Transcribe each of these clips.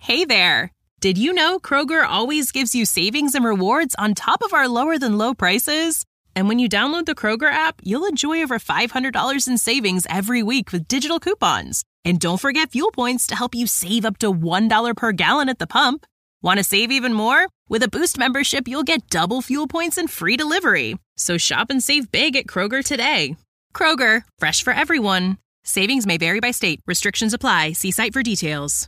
Hey there! Did you know Kroger always gives you savings and rewards on top of our lower-than-low prices? And when you download the Kroger app, you'll enjoy over $500 in savings every week with digital coupons. And don't forget fuel points to help you save up to $1 per gallon at the pump. Want to save even more? With a Boost membership, you'll get double fuel points and free delivery. So shop and save big at Kroger today. Kroger, fresh for everyone. Savings may vary by state. Restrictions apply. See site for details.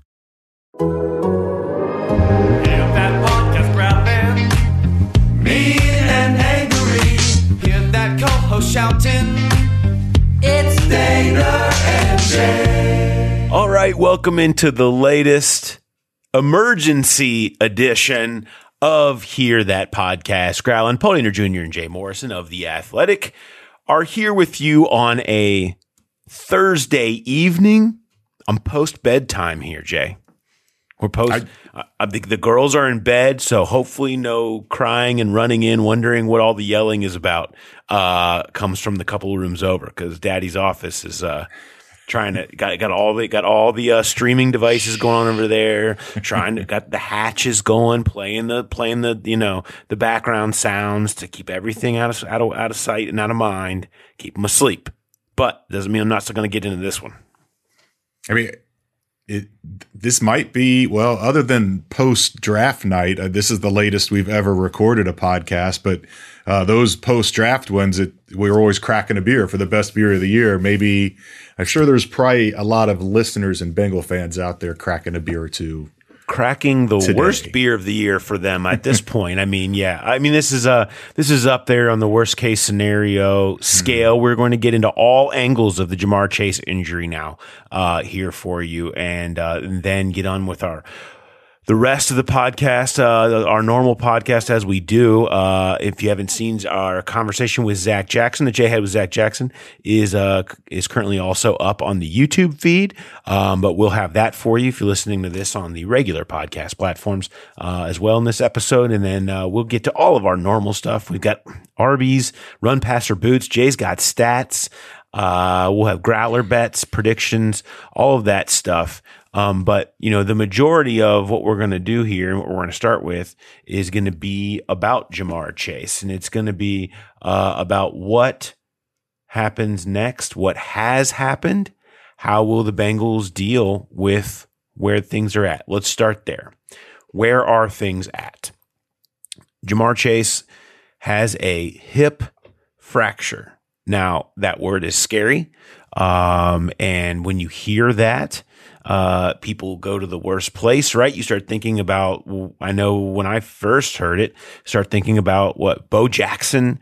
Hear that podcast growling, mean and angry. Hear that co-host shouting, it's Dana and Jay. All right, welcome into the latest emergency edition of Hear That Podcast. Growling, Paul Dehner Jr. and Jay Morrison of The Athletic are here with you on a Thursday evening. I'm post-bedtime here, Jay. We're the girls are in bed, so hopefully no crying and running in, wondering what all the yelling is about, comes from the couple of rooms over, because Daddy's office is got all the streaming devices going on over there, got the hatches going, playing the the background sounds to keep everything out of sight and out of mind, keep them asleep. But doesn't mean I'm not still going to get into this one. I mean, this might be, well, other than post-draft night, this is the latest we've ever recorded a podcast, but those post-draft ones, we were always cracking a beer for the best beer of the year. Maybe, I'm sure there's probably a lot of listeners and Bengal fans out there cracking a beer or two. Cracking the today. Worst beer of the year for them at this point. I mean, yeah. I mean, this is up there on the worst case scenario scale. We're going to get into all angles of the Ja'Marr Chase injury now here for you, and then get on with the rest of the podcast, our normal podcast as we do. If you haven't seen our conversation with Zach Jackson, that Jay had with Zach Jackson is currently also up on the YouTube feed. But we'll have that for you if you're listening to this on the regular podcast platforms, as well in this episode. And then, we'll get to all of our normal stuff. We've got Arby's, Run Passer Boots. Jay's got stats. We'll have growler bets, predictions, all of that stuff. But the majority of what we're going to do here and what we're going to start with is going to be about Ja'Marr Chase, and it's going to be about what happens next, what has happened, how will the Bengals deal with where things are at. Let's start there. Where are things at? Ja'Marr Chase has a hip fracture. Now, that word is scary, and when you hear that, people go to the worst place, right? You start thinking about, I know when I first heard it, start thinking about what Bo Jackson,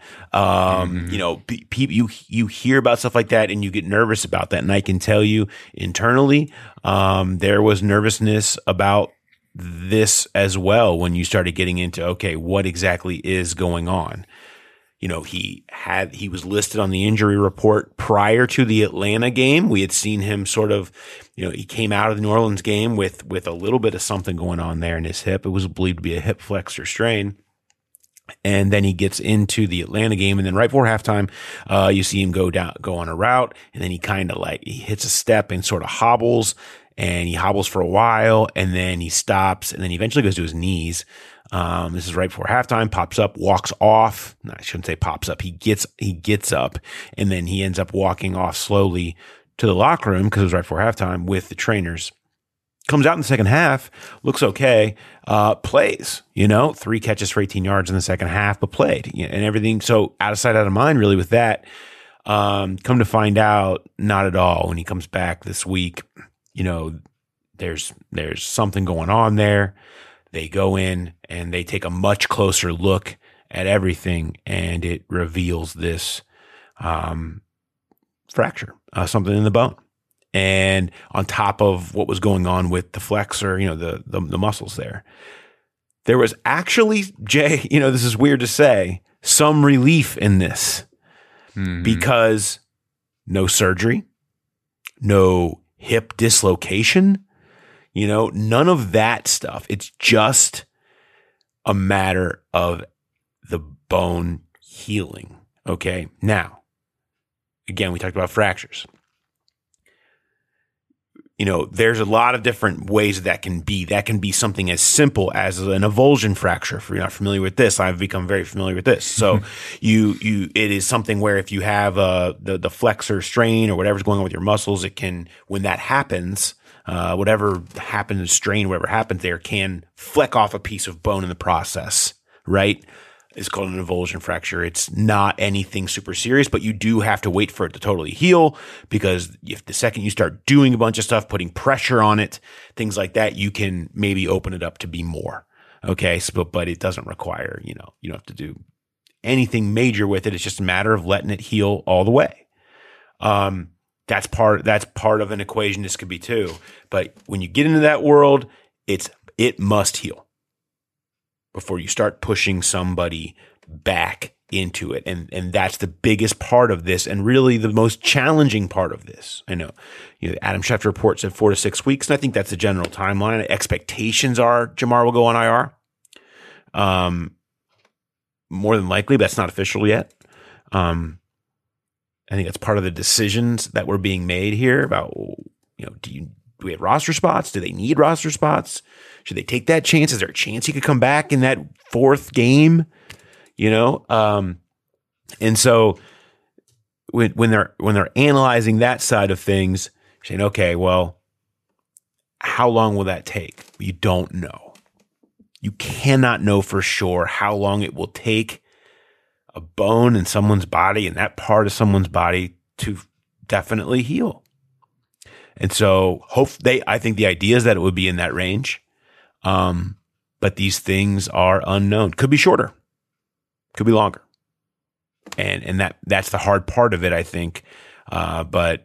you hear about stuff like that and you get nervous about that. And I can tell you internally, there was nervousness about this as well when you started getting into, okay, what exactly is going on? He was listed on the injury report prior to the Atlanta game. We had seen him sort of, he came out of the New Orleans game with a little bit of something going on there in his hip. It was believed to be a hip flexor strain. And then he gets into the Atlanta game, and then right before halftime, you see him go on a route, and then he he hits a step and sort of hobbles, and he hobbles for a while, and then he stops, and then he eventually goes to his knees. This is right before halftime, pops up, walks off. No, I shouldn't say pops up. He gets up, and then he ends up walking off slowly to the locker room because it was right before halftime with the trainers. Comes out in the second half, looks okay, plays, 3 catches for 18 yards in the second half, but played and everything. So out of sight, out of mind, really with that. Come to find out, not at all. When he comes back this week, there's something going on there. They go in and they take a much closer look at everything, and it reveals this fracture, something in the bone. And on top of what was going on with the flexor, the muscles there was actually, Jay, this is weird to say, some relief in this because no surgery, no hip dislocation, none of that stuff. It's just a matter of the bone healing. Okay. Now, again, we talked about fractures. there's a lot of different ways that can be. That can be something as simple as an avulsion fracture. If you're not familiar with this, I've become very familiar with this. So it is something where if you have the flexor strain or whatever's going on with your muscles, it can, when that happens, whatever happens, strain, whatever happens there can fleck off a piece of bone in the process, right? It's called an avulsion fracture. It's not anything super serious, but you do have to wait for it to totally heal, because if the second you start doing a bunch of stuff, putting pressure on it, things like that, you can maybe open it up to be more. Okay. So, but it doesn't require, you don't have to do anything major with it. It's just a matter of letting it heal all the way. That's part of an equation. This could be too. But when you get into that world, it must heal before you start pushing somebody back into it. And that's the biggest part of this, and really the most challenging part of this. I know, Adam Schefter report said 4 to 6 weeks, and I think that's the general timeline. Expectations are Ja'Marr will go on IR. More than likely, but that's not official yet. I think that's part of the decisions that were being made here about, do we have roster spots? Do they need roster spots? Should they take that chance? Is there a chance he could come back in that fourth game? And so when they're analyzing that side of things, saying, okay, well, how long will that take? You don't know. You cannot know for sure how long it will take a bone in someone's body and that part of someone's body to definitely heal. And so I think the idea is that it would be in that range. But these things are unknown. Could be shorter, could be longer. And that's the hard part of it, I think. But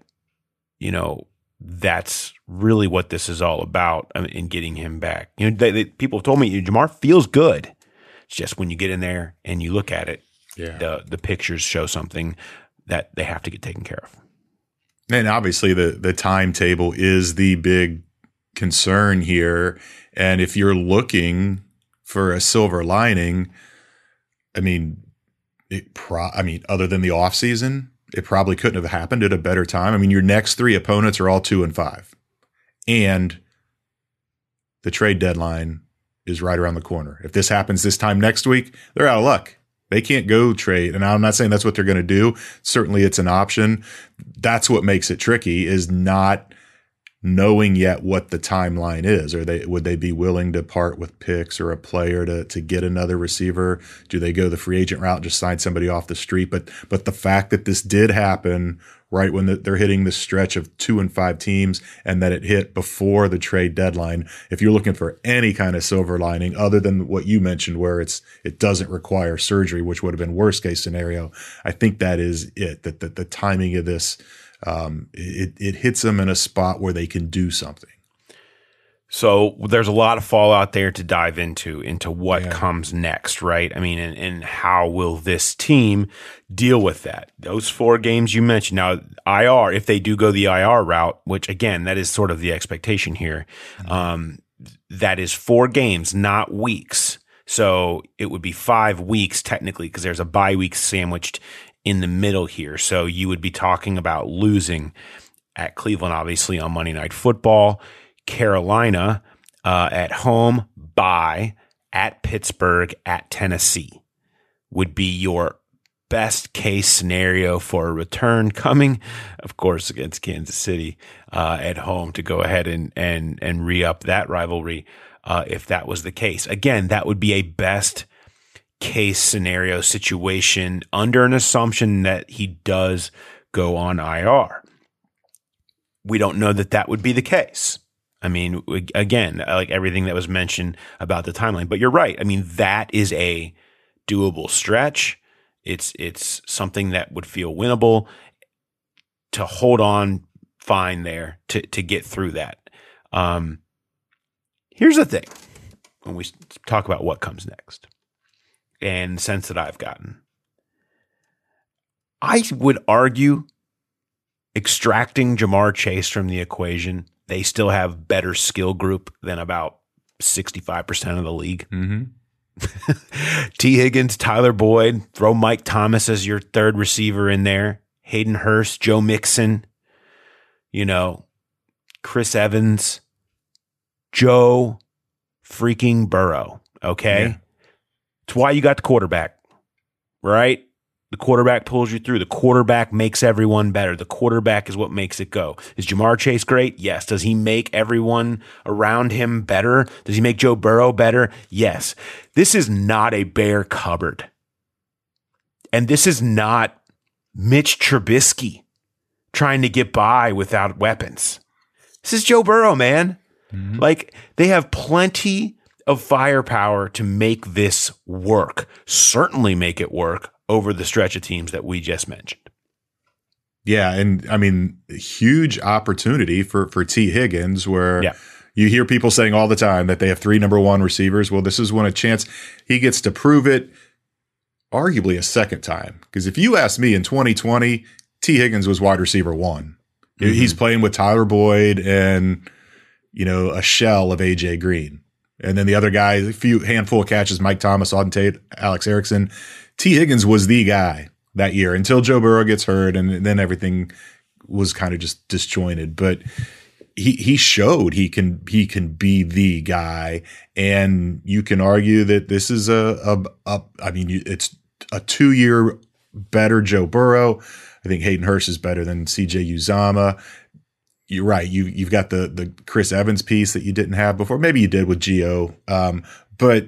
that's really what this is all about in getting him back. People have told me Ja'Marr feels good. It's just when you get in there and you look at it, the pictures show something that they have to get taken care of. And obviously the timetable is the big concern here. And if you're looking for a silver lining, other than the offseason, it probably couldn't have happened at a better time. Your next 3 opponents are all 2-5, and the trade deadline is right around the corner. If this happens this time next week, they're out of luck. They can't go trade. And I'm not saying that's what they're going to do. Certainly it's an option. That's what makes it tricky, is not knowing yet what the timeline is. Would they be willing to part with picks or a player to get another receiver? Do they go the free agent route and just sign somebody off the street? But the fact that this did happen right when they're hitting the stretch of 2-5 teams, and that it hit before the trade deadline, if you're looking for any kind of silver lining other than what you mentioned, where it doesn't require surgery, which would have been worst case scenario, I think that is it. That the timing of this, it hits them in a spot where they can do something. So there's a lot of fallout there to dive into what comes next, right? And how will this team deal with that? Those 4 games you mentioned. Now, IR, if they do go the IR route, which again, that is sort of the expectation here, that is 4 games, not weeks. So it would be 5 weeks technically, because there's a bye week sandwiched in the middle here. So you would be talking about losing at Cleveland, obviously, on Monday Night Football, Carolina at home, bye, at Pittsburgh, at Tennessee would be your best case scenario for a return, coming, of course, against Kansas City at home to go ahead and re-up that rivalry if that was the case. Again, that would be a best case scenario situation under an assumption that he does go on IR. We don't know that would be the case. Again, like everything that was mentioned about the timeline, but you're right. That is a doable stretch. It's something that would feel winnable to hold on fine there to get through that. Here's the thing when we talk about what comes next and the sense that I've gotten. I would argue extracting Ja'Marr Chase from the equation, they still have better skill group than about 65% of the league. Mm-hmm. T. Higgins, Tyler Boyd, throw Mike Thomas as your third receiver in there, Hayden Hurst, Joe Mixon, Chris Evans, Joe freaking Burrow. Okay. Yeah. It's why you got the quarterback, right? The quarterback pulls you through. The quarterback makes everyone better. The quarterback is what makes it go. Is Jamar Chase great? Yes. Does he make everyone around him better? Does he make Joe Burrow better? Yes. This is not a bare cupboard. And this is not Mitch Trubisky trying to get by without weapons. This is Joe Burrow, man. Mm-hmm. Like, they have plenty of firepower to make this work. Certainly make it work over the stretch of teams that we just mentioned. Yeah, and I mean, huge opportunity for T. Higgins, where you hear people saying all the time that they have 3 number 1 receivers. Well, this is when a chance he gets to prove it, arguably a second time. Because if you ask me in 2020, T. Higgins was wide receiver 1. Mm-hmm. He's playing with Tyler Boyd and, a shell of A.J. Green. And then the other guys, handful of catches, Mike Thomas, Auden Tate, Alex Erickson. T. Higgins was the guy that year until Joe Burrow gets hurt, and then everything was kind of just disjointed. But he showed he can be the guy, and you can argue that this is it's a 2-year better Joe Burrow. I think Hayden Hurst is better than C.J. Uzomah. You're right. You've got the Chris Evans piece that you didn't have before. Maybe you did with Gio, but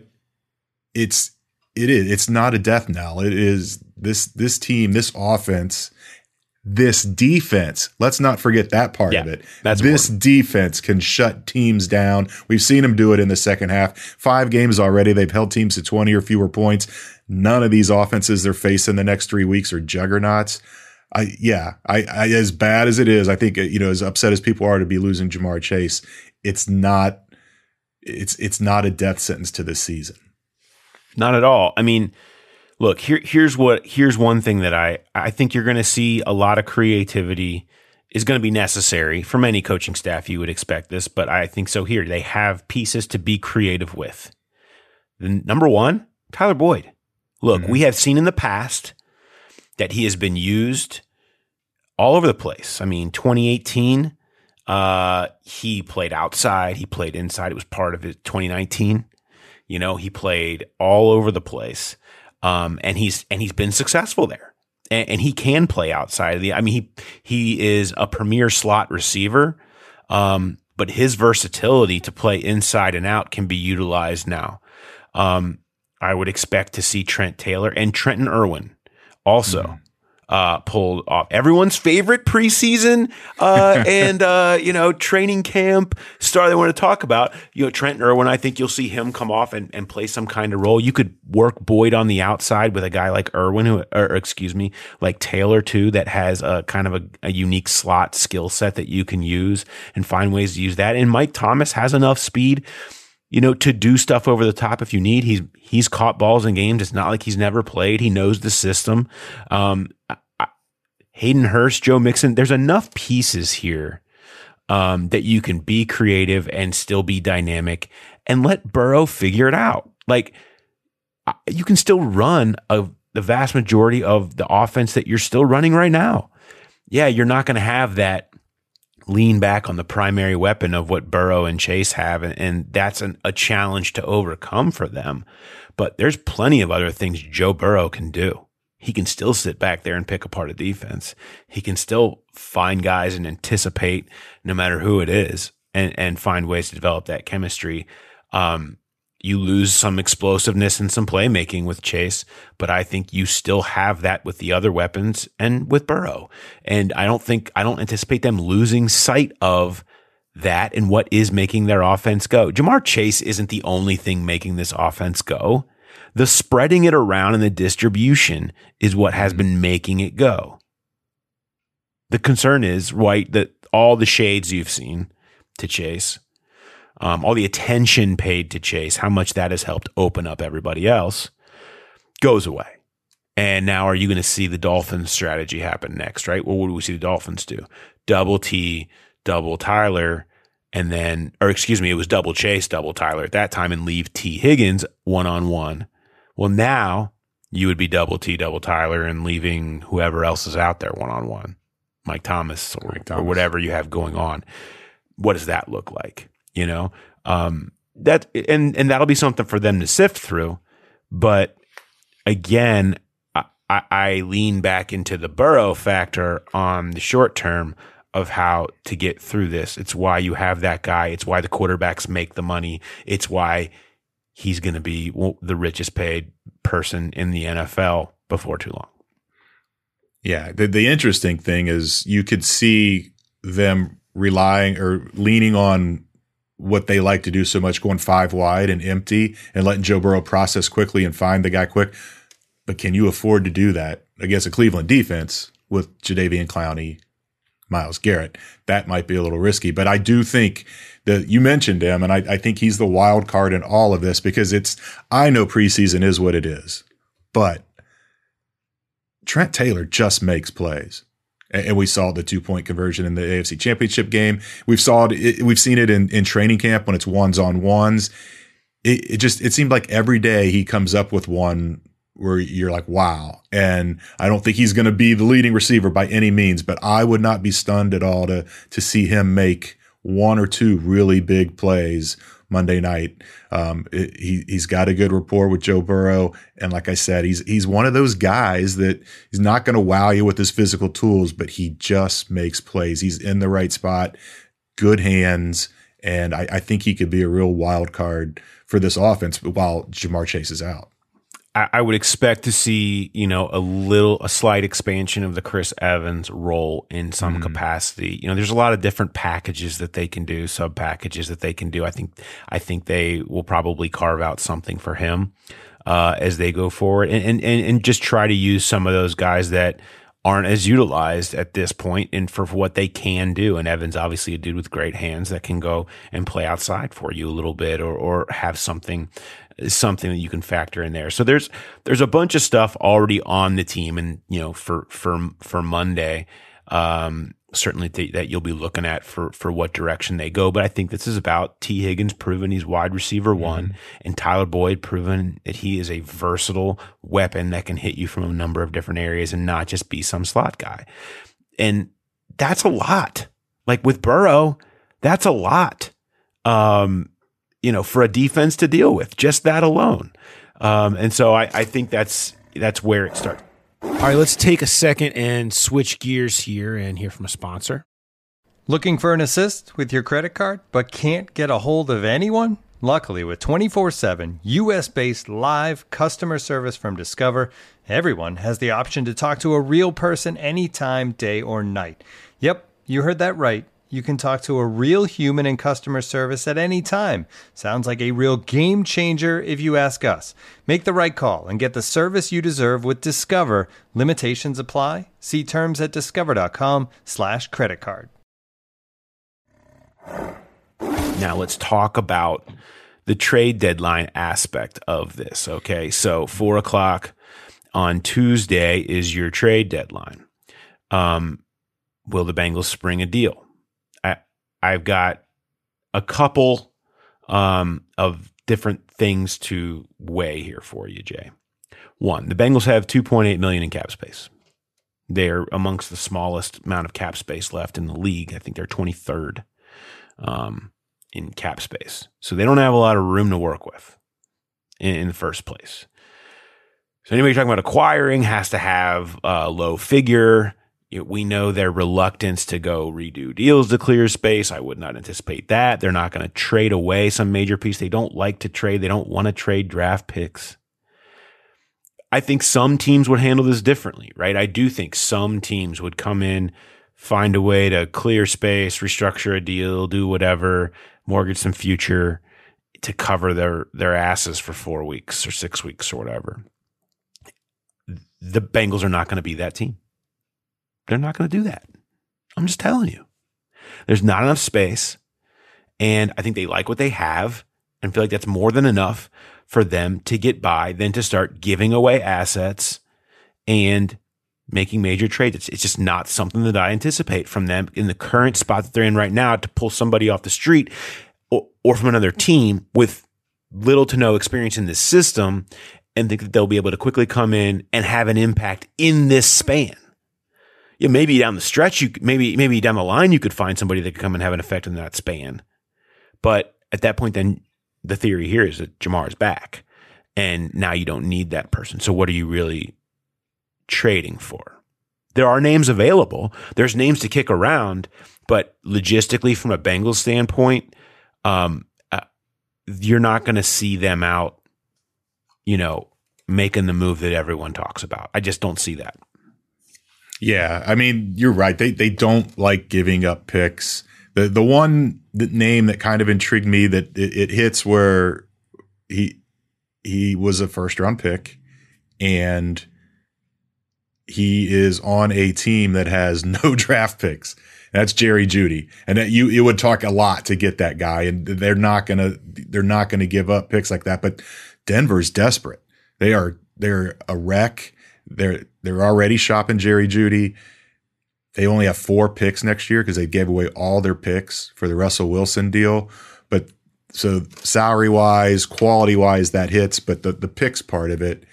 it's not a death knell. It is this team, this offense, this defense. Let's not forget that part of it. This important. Defense can shut teams down. We've seen them do it in the second half. 5 games already. They've held teams to 20 or fewer points. None of these offenses they're facing the next 3 weeks are juggernauts. I as bad as it is, I think, as upset as people are to be losing Jamar Chase, it's not a death sentence to this season. Not at all. I mean, look, here's one thing that I think you're going to see. A lot of creativity is going to be necessary from any coaching staff. You would expect this, but I think so here. They have pieces to be creative with. Number 1, Tyler Boyd. Look, we have seen in the past that he has been used all over the place. I mean, 2018, he played outside, he played inside. It was part of it. 2019, he played all over the place, and he's been successful there. And he can play outside. He is a premier slot receiver, but his versatility to play inside and out can be utilized now. I would expect to see Trent Taylor and Trenton Irwin also pulled off everyone's favorite preseason and training camp star they want to talk about. Trenton Irwin, I think you'll see him come off and play some kind of role. You could work Boyd on the outside with a guy like Irwin, like Taylor too, that has a kind of a unique slot skill set that you can use and find ways to use that. And Mike Thomas has enough speed to do stuff over the top if you need. He's caught balls in games. It's not like he's never played. He knows the system. Hayden Hurst, Joe Mixon, there's enough pieces here that you can be creative and still be dynamic and let Burrow figure it out. Like, you can still run the vast majority of the offense that you're still running right now. Yeah, you're not going to have that lean back on the primary weapon of what Burrow and Chase have, and that's a challenge to overcome for them. But there's plenty of other things Joe Burrow can do. He can still sit back there and pick apart a defense. He can still find guys and anticipate no matter who it is and find ways to develop that chemistry. You lose some explosiveness and some playmaking with Chase, but I think you still have that with the other weapons and with Burrow. And I don't anticipate them losing sight of that and what is making their offense go. Jamar Chase isn't the only thing making this offense go. The spreading it around and the distribution is what has been making it go. The concern is, right, that all the shades you've seen to Chase, all the attention paid to Chase, how much that has helped open up everybody else, goes away. And now are you going to see the Dolphins strategy happen next, right? Well, what do we see the Dolphins do? Double T, double Tyler, and then, it was double Chase, double Tyler at that time, and leave T. Higgins one-on-one. Well, now you would be double T, double Tyler, and leaving whoever else is out there one-on-one, Mike Thomas or whatever you have going on. what does that look like? That and that'll be something for them to sift through. But again, I lean back into the Burrow factor on the short term of how to get through this. It's why you have that guy. It's why the quarterbacks make the money. It's why he's going to be the richest paid person in the NFL before too long. Yeah. The interesting thing is you could see them relying or leaning on what they like to do so much, going 5 wide and empty and letting Joe Burrow process quickly and find the guy quick. But can you afford to do that against a Cleveland defense with Jadeveon Clowney, Myles Garrett? That might be a little risky. But I do think that you mentioned him, and I think he's the wild card in all of this because I know preseason is what it is, but Trent Taylor just makes plays. And we saw the 2-point conversion in the AFC Championship game. We've seen it in training camp when it's ones on ones. It seemed like every day he comes up with one where you're like, wow. And I don't think he's going to be the leading receiver by any means, but I would not be stunned at all to see him make 1 or 2 really big plays Monday night. He's got a good rapport with Joe Burrow. And like I said, he's one of those guys that he's not going to wow you with his physical tools, but he just makes plays. He's in the right spot, good hands. And I think he could be a real wild card for this offense while Ja'Marr Chase is out. I would expect to see, a slight expansion of the Chris Evans role in some capacity. There's a lot of different packages that they can do, sub packages that they can do. I think they will probably carve out something for him as they go forward, and just try to use some of those guys that aren't as utilized at this point and for what they can do. And Evans, obviously a dude with great hands that can go and play outside for you a little bit or have something that you can factor in there. So there's a bunch of stuff already on the team and, for Monday, certainly that you'll be looking at for what direction they go. But I think this is about T. Higgins proving he's wide receiver 1 and Tyler Boyd proving that he is a versatile weapon that can hit you from a number of different areas and not just be some slot guy. And that's a lot. Like with Burrow, that's a lot. For a defense to deal with, just that alone. And so I think that's where it starts. All right, let's take a second and switch gears here and hear from a sponsor. Looking for an assist with your credit card, but can't get a hold of anyone? Luckily, with 24/7 U.S.-based live customer service from Discover, everyone has the option to talk to a real person anytime, day or night. Yep, you heard that right. You can talk to a real human in customer service at any time. Sounds like a real game changer if you ask us. Make the right call and get the service you deserve with Discover. Limitations apply. See terms at discover.com/creditcard. Now let's talk about the trade deadline aspect of this. Okay, so 4:00 on Tuesday is your trade deadline. Will the Bengals spring a deal? I've got a couple of different things to weigh here for you, Jay. One, the Bengals have $2.8 million in cap space. They're amongst the smallest amount of cap space left in the league. I think they're 23rd in cap space. So they don't have a lot of room to work with in the first place. So anybody talking about acquiring has to have a low figure. We know their reluctance to go redo deals to clear space. I would not anticipate that. They're not going to trade away some major piece. They don't like to trade. They don't want to trade draft picks. I think some teams would handle this differently, right? I do think some teams would come in, find a way to clear space, restructure a deal, do whatever, mortgage some future to cover their asses for 4 weeks or 6 weeks or whatever. The Bengals are not going to be that team. They're not going to do that. I'm just telling you. There's not enough space, and I think they like what they have and feel like that's more than enough for them to get by than to start giving away assets and making major trades. It's just not something that I anticipate from them in the current spot that they're in right now to pull somebody off the street or from another team with little to no experience in this system and think that they'll be able to quickly come in and have an impact in this span. Yeah, maybe down the stretch, maybe down the line, you could find somebody that could come and have an effect in that span. But at that point, then the theory here is that Jamar is back, and now you don't need that person. So what are you really trading for? There are names available. There's names to kick around, but logistically, from a Bengals standpoint, you're not going to see them out, making the move that everyone talks about. I just don't see that. Yeah, I mean, you're right. They don't like giving up picks. The one name that kind of intrigued me that it hits where he was a first round pick, and he is on a team that has no draft picks. That's Jerry Jeudy, and it would talk a lot to get that guy, and they're not gonna give up picks like that. But Denver's desperate. They're a wreck. They're already shopping Jerry Jeudy. They only have 4 picks next year because they gave away all their picks for the Russell Wilson deal. But so salary wise, quality wise, that hits. But the picks part of it,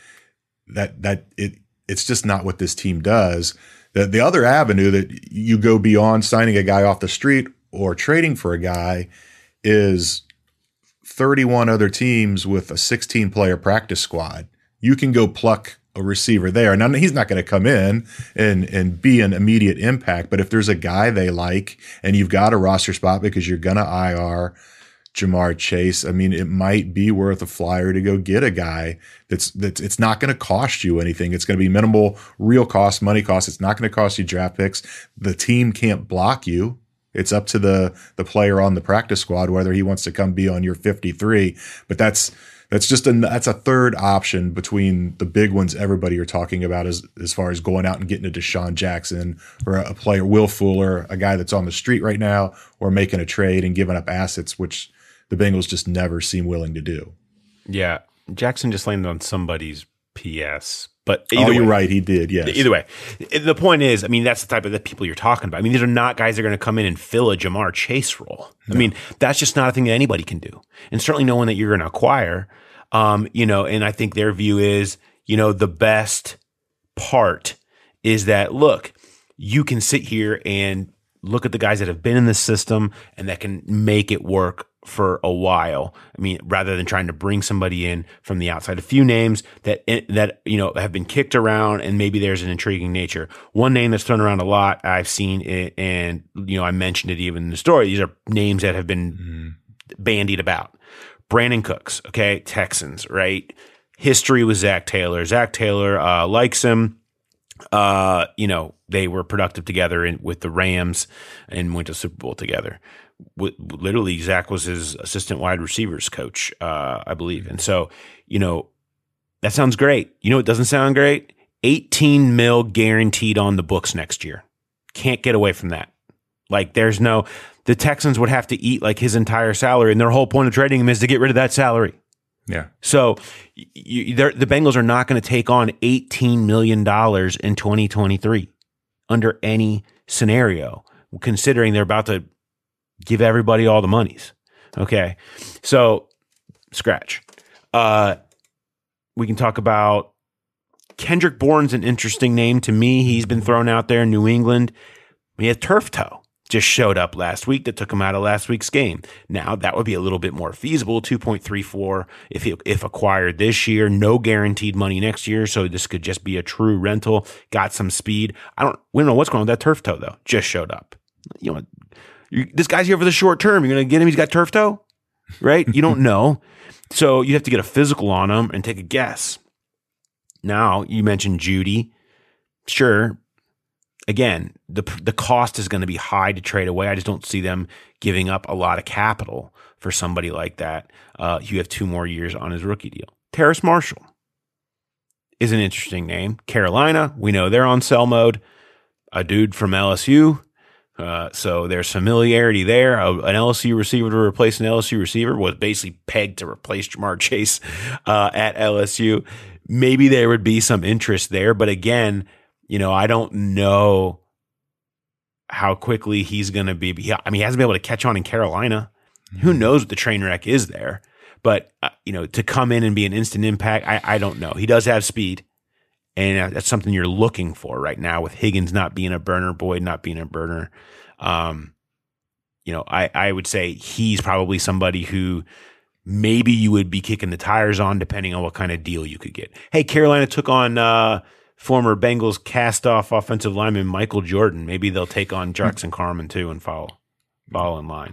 it's just not what this team does. The other avenue that you go beyond signing a guy off the street or trading for a guy is 31 other teams with a 16-player practice squad. You can go pluck a receiver there. Now, he's not going to come in and be an immediate impact, but if there's a guy they like and you've got a roster spot because you're going to IR Jamar Chase, I mean, it might be worth a flyer to go get a guy that's it's not going to cost you anything. It's going to be minimal real cost, money cost. It's not going to cost you draft picks. The team can't block you. It's up to the player on the practice squad whether he wants to come be on your 53. But that's a third option between the big ones everybody are talking about as far as going out and getting a Deshaun Jackson or a player, Will Fuller, a guy that's on the street right now, or making a trade and giving up assets, which the Bengals just never seem willing to do. Yeah. Jackson just landed on somebody's PS. But either you're way, right. He did. Yes. Either way, the point is, I mean, that's the type of the people you're talking about. I mean, these are not guys that are going to come in and fill a Jamar Chase role. No. I mean, that's just not a thing that anybody can do. And certainly no one that you're going to acquire. And I think their view is, the best part is that, look, you can sit here and look at the guys that have been in the system and that can make it work for a while. I mean, rather than trying to bring somebody in from the outside. A few names that have been kicked around and maybe there's an intriguing nature. One name that's thrown around a lot, I've seen it, and I mentioned it even in the story. These are names that have been bandied about. Brandon Cooks, okay, Texans, right? History with Zach Taylor. Zach Taylor likes him. They were productive together with the Rams and went to Super Bowl together. Literally, Zach was his assistant wide receivers coach, I believe. And so, that sounds great. It doesn't sound great? $18 million guaranteed on the books next year. Can't get away from that. Like, the Texans would have to eat like his entire salary, and their whole point of trading him is to get rid of that salary. Yeah. So the Bengals are not going to take on $18 million in 2023 under any scenario, considering they're about to give everybody all the monies. Okay. So scratch. We can talk about Kendrick Bourne's an interesting name to me. He's been thrown out there in New England. He had turf toe. Just showed up last week that took him out of last week's game. Now that would be a little bit more feasible, 2.34 if acquired this year, no guaranteed money next year. So this could just be a true rental. Got some speed. We don't know what's going on with that turf toe though. Just showed up. This guy's here for the short term. You're going to get him. He's got turf toe, right? You don't know. So you have to get a physical on him and take a guess. Now you mentioned Jeudy. Sure. Again, the cost is going to be high to trade away. I just don't see them giving up a lot of capital for somebody like that. You have 2 more years on his rookie deal. Terrace Marshall is an interesting name. Carolina, we know they're on sell mode. A dude from LSU. So there's familiarity there. An LSU receiver to replace an LSU receiver was basically pegged to replace Jamar Chase at LSU. Maybe there would be some interest there, but again, I don't know how quickly he's going to be. He hasn't been able to catch on in Carolina. Mm-hmm. Who knows what the train wreck is there? But, to come in and be an instant impact, I don't know. He does have speed, And that's something you're looking for right now with Higgins not being a burner, Boyd not being a burner. I would say he's probably somebody who maybe you would be kicking the tires on depending on what kind of deal you could get. Hey, Carolina took on former Bengals cast-off offensive lineman Michael Jordan. Maybe they'll take on Jackson Carman too and follow in line.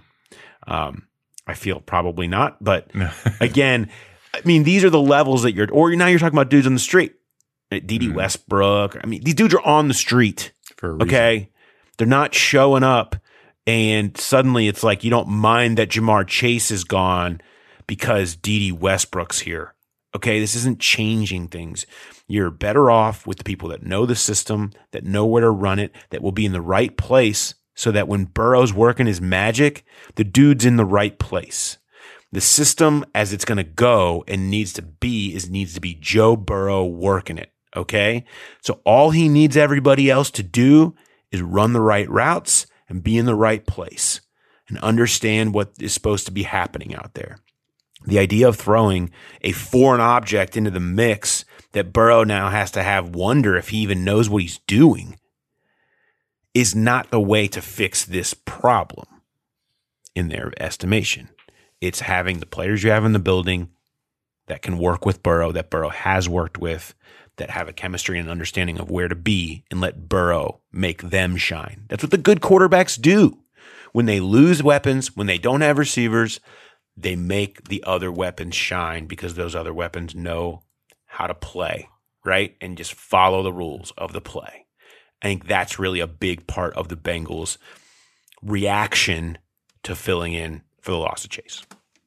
I feel probably not, but again, I mean, these are the levels that you're talking about dudes on the street. D.D. Westbrook. I mean, these dudes are on the street. For a reason. Okay. They're not showing up and suddenly it's like you don't mind that Jamar Chase is gone because D.D. Westbrook's here. Okay. This isn't changing things. You're better off with the people that know the system, that know where to run it, that will be in the right place so that when Burrow's working his magic, the dude's in the right place. The system as it's going to go and needs to be Joe Burrow working it. Okay. So all he needs everybody else to do is run the right routes and be in the right place and understand what is supposed to be happening out there. The idea of throwing a foreign object into the mix that Burrow now has to have wonder if he even knows what he's doing is not the way to fix this problem in their estimation. It's having the players you have in the building that can work with Burrow, that Burrow has worked with, that have a chemistry and understanding of where to be and let Burrow make them shine. That's what the good quarterbacks do. When they lose weapons, when they don't have receivers, they make the other weapons shine because those other weapons know how to play, right? And just follow the rules of the play. I think that's really a big part of the Bengals' reaction to filling in for the loss of Chase.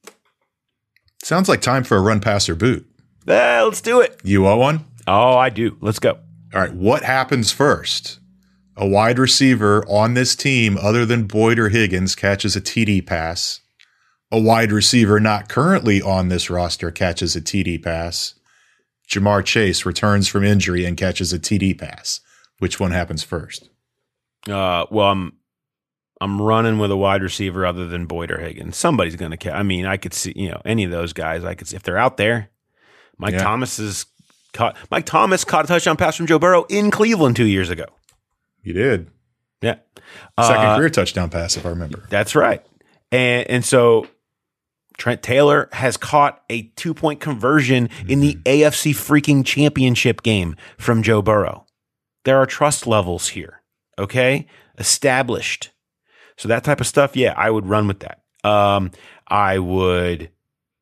Sounds like time for a run, pass, or boot. Let's do it. You want one? Oh, I do. Let's go. All right. What happens first? A wide receiver on this team other than Boyd or Higgins catches a TD pass. A wide receiver not currently on this roster catches a TD pass. Jamar Chase returns from injury and catches a TD pass. Which one happens first? Well, I'm running with a wide receiver other than Boyd or Higgins. Somebody's going to catch. I mean, I could see, any of those guys. I could see if they're out there. Mike Thomas caught a touchdown pass from Joe Burrow in Cleveland 2 years ago. You did. Yeah. Second career touchdown pass, if I remember. That's right. And so Trent Taylor has caught a 2-point conversion in the AFC freaking championship game from Joe Burrow. There are trust levels here. Okay. Established. So that type of stuff, yeah, I would run with that. I would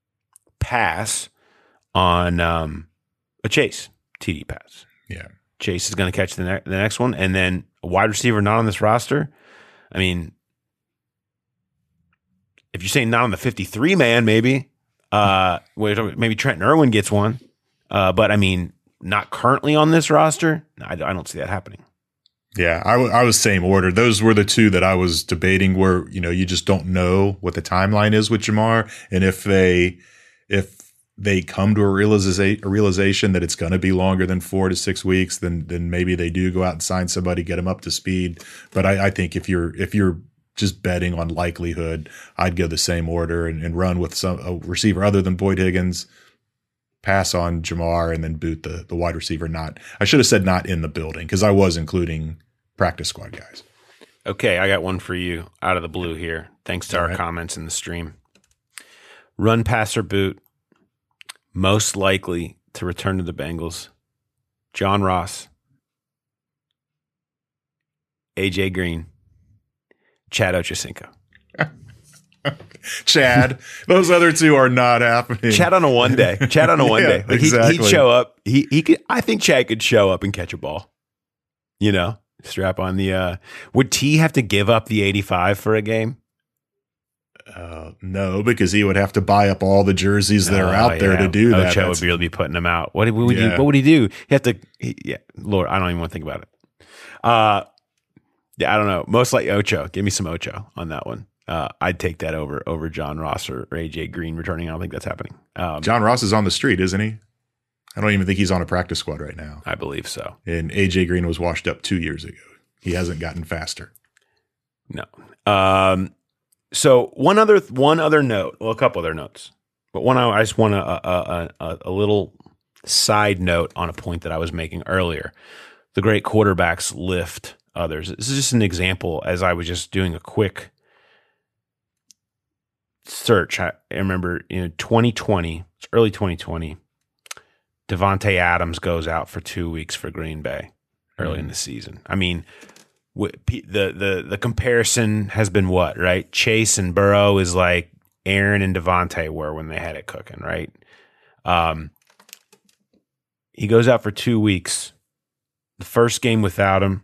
pass on a Chase TD pass. Yeah. Chase is going to catch the next one, and then a wide receiver not on this roster. I mean, if you're saying not on the 53 man, maybe Trent Irwin gets one, but I mean, not currently on this roster. I don't see that happening. Yeah, I was same order. Those were the two that I was debating where, you just don't know what the timeline is with Jamar. And if they come to a realization that it's going to be longer than 4 to 6 weeks, then maybe they do go out and sign somebody, get them up to speed. But I think if you're just betting on likelihood, I'd go the same order and run with a receiver other than Boyd Higgins, pass on Jamar, and then boot the wide receiver not. I should have said not in the building because I was including practice squad guys. Okay, I got one for you out of the blue here, thanks to our comments in the stream. Run, pass, or boot, most likely to return to the Bengals, John Ross, AJ Green, Chad Ochocinco. Chad, those other two are not happening. Chad on a one day. Like exactly. He'd show up. He could. I think Chad could show up and catch a ball. Strap on the. Would T have to give up the 85 for a game? No, because he would have to buy up all the jerseys that are out there to do that. Ocho would really be putting them out. What would he do? He have to. Lord, I don't even want to think about it. I don't know. Most like Ocho. Give me some Ocho on that one. I'd take that over John Ross or AJ Green returning. I don't think that's happening. John Ross is on the street, isn't he? I don't even think he's on a practice squad right now. I believe so. And AJ Green was washed up 2 years ago. He hasn't gotten faster. No. So one other note. Well, a couple other notes, but one I just want a little Side note on a point that I was making earlier, the great quarterbacks lift others. This is just an example as I was just doing a quick search. I remember in 2020, it's early 2020, Devontae Adams goes out for 2 weeks for Green Bay early in the season. I mean, the comparison has been what, right? Chase and Burrow is like Aaron and Devontae were when they had it cooking, right? He goes out for 2 weeks. The first game without him,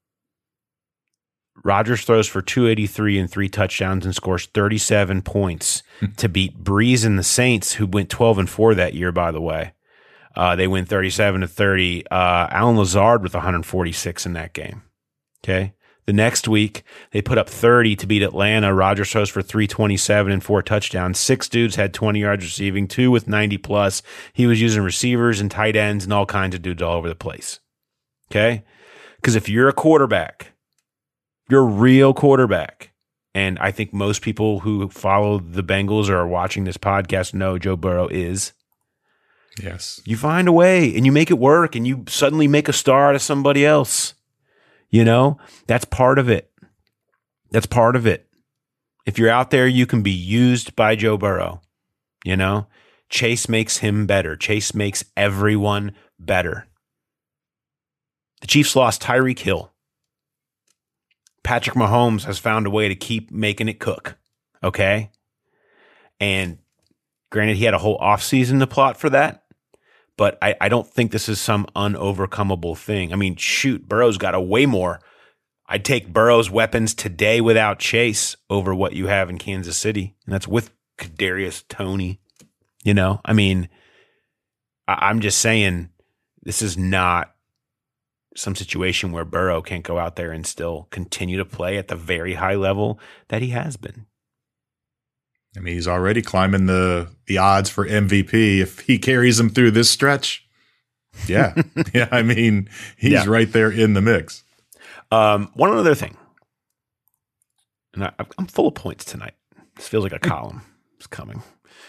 Rodgers throws for 283 and 3 touchdowns and scores 37 points to beat Breeze and the Saints, who went 12-4 that year, by the way. They win 37-30. Alan Lazard with 146 in that game. Okay. The next week, they put up 30 to beat Atlanta. Rodgers throws for 327 and 4 touchdowns. 6 dudes had 20 yards receiving, 2 with 90+. He was using receivers and tight ends and all kinds of dudes all over the place. Okay? Because if you're a quarterback, you're a real quarterback, and I think most people who follow the Bengals or are watching this podcast know Joe Burrow is. Yes. You find a way, and you make it work, and you suddenly make a star out of somebody else. You know, that's part of it. That's part of it. If you're out there, you can be used by Joe Burrow. You know, Chase makes him better. Chase makes everyone better. The Chiefs lost Tyreek Hill. Patrick Mahomes has found a way to keep making it cook. Okay. And granted, he had a whole offseason to plot for that. But I don't think this is some unovercomable thing. I mean, shoot, Burrow's got a way more. I'd take Burrow's weapons today without Chase over what you have in Kansas City. And that's with Kadarius Toney. You know, I mean, I'm just saying this is not some situation where Burrow can't go out there and still continue to play at the very high level that he has been. I mean, he's already climbing the odds for MVP if he carries him through this stretch. Yeah. Yeah. I mean, he's right there in the mix. One other thing. And I'm full of points tonight. This feels like a column is coming.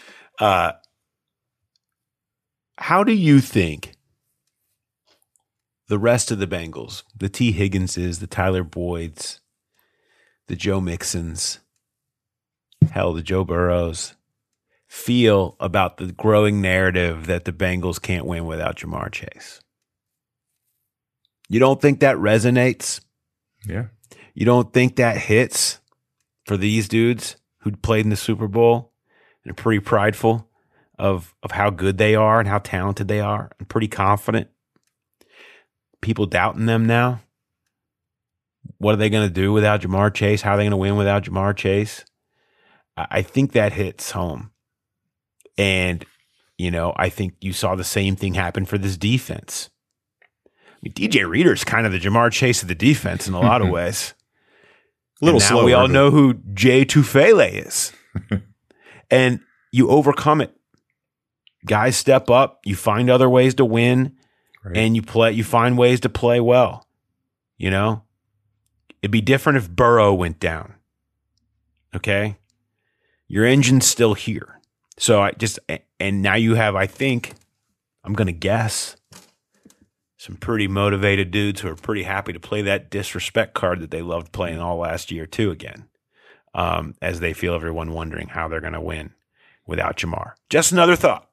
How do you think the rest of the Bengals, the T. Higginses, the Tyler Boyds, the Joe Mixons, hell, the Joe Burrows, feel about the growing narrative that the Bengals can't win without Ja'Marr Chase? You don't think that resonates? Yeah. You don't think that hits for these dudes who played in the Super Bowl and are pretty prideful of how good they are and how talented they are and pretty confident? People doubting them now? What are they going to do without Ja'Marr Chase? How are they going to win without Ja'Marr Chase? I think that hits home. And, you know, I think you saw the same thing happen for this defense. I mean, DJ Reader's kind of the Ja'Marr Chase of the defense in a lot of ways. A little slow. We all know who Jay Tufele is. And you overcome it. Guys step up. You find other ways to win. Right. And you find ways to play well. You know? It'd be different if Burrow went down. Okay? Your engine's still here. So and now you have, I think, I'm going to guess, some pretty motivated dudes who are pretty happy to play that disrespect card that they loved playing all last year too again, as they feel everyone wondering how they're going to win without Ja'Marr. Just another thought.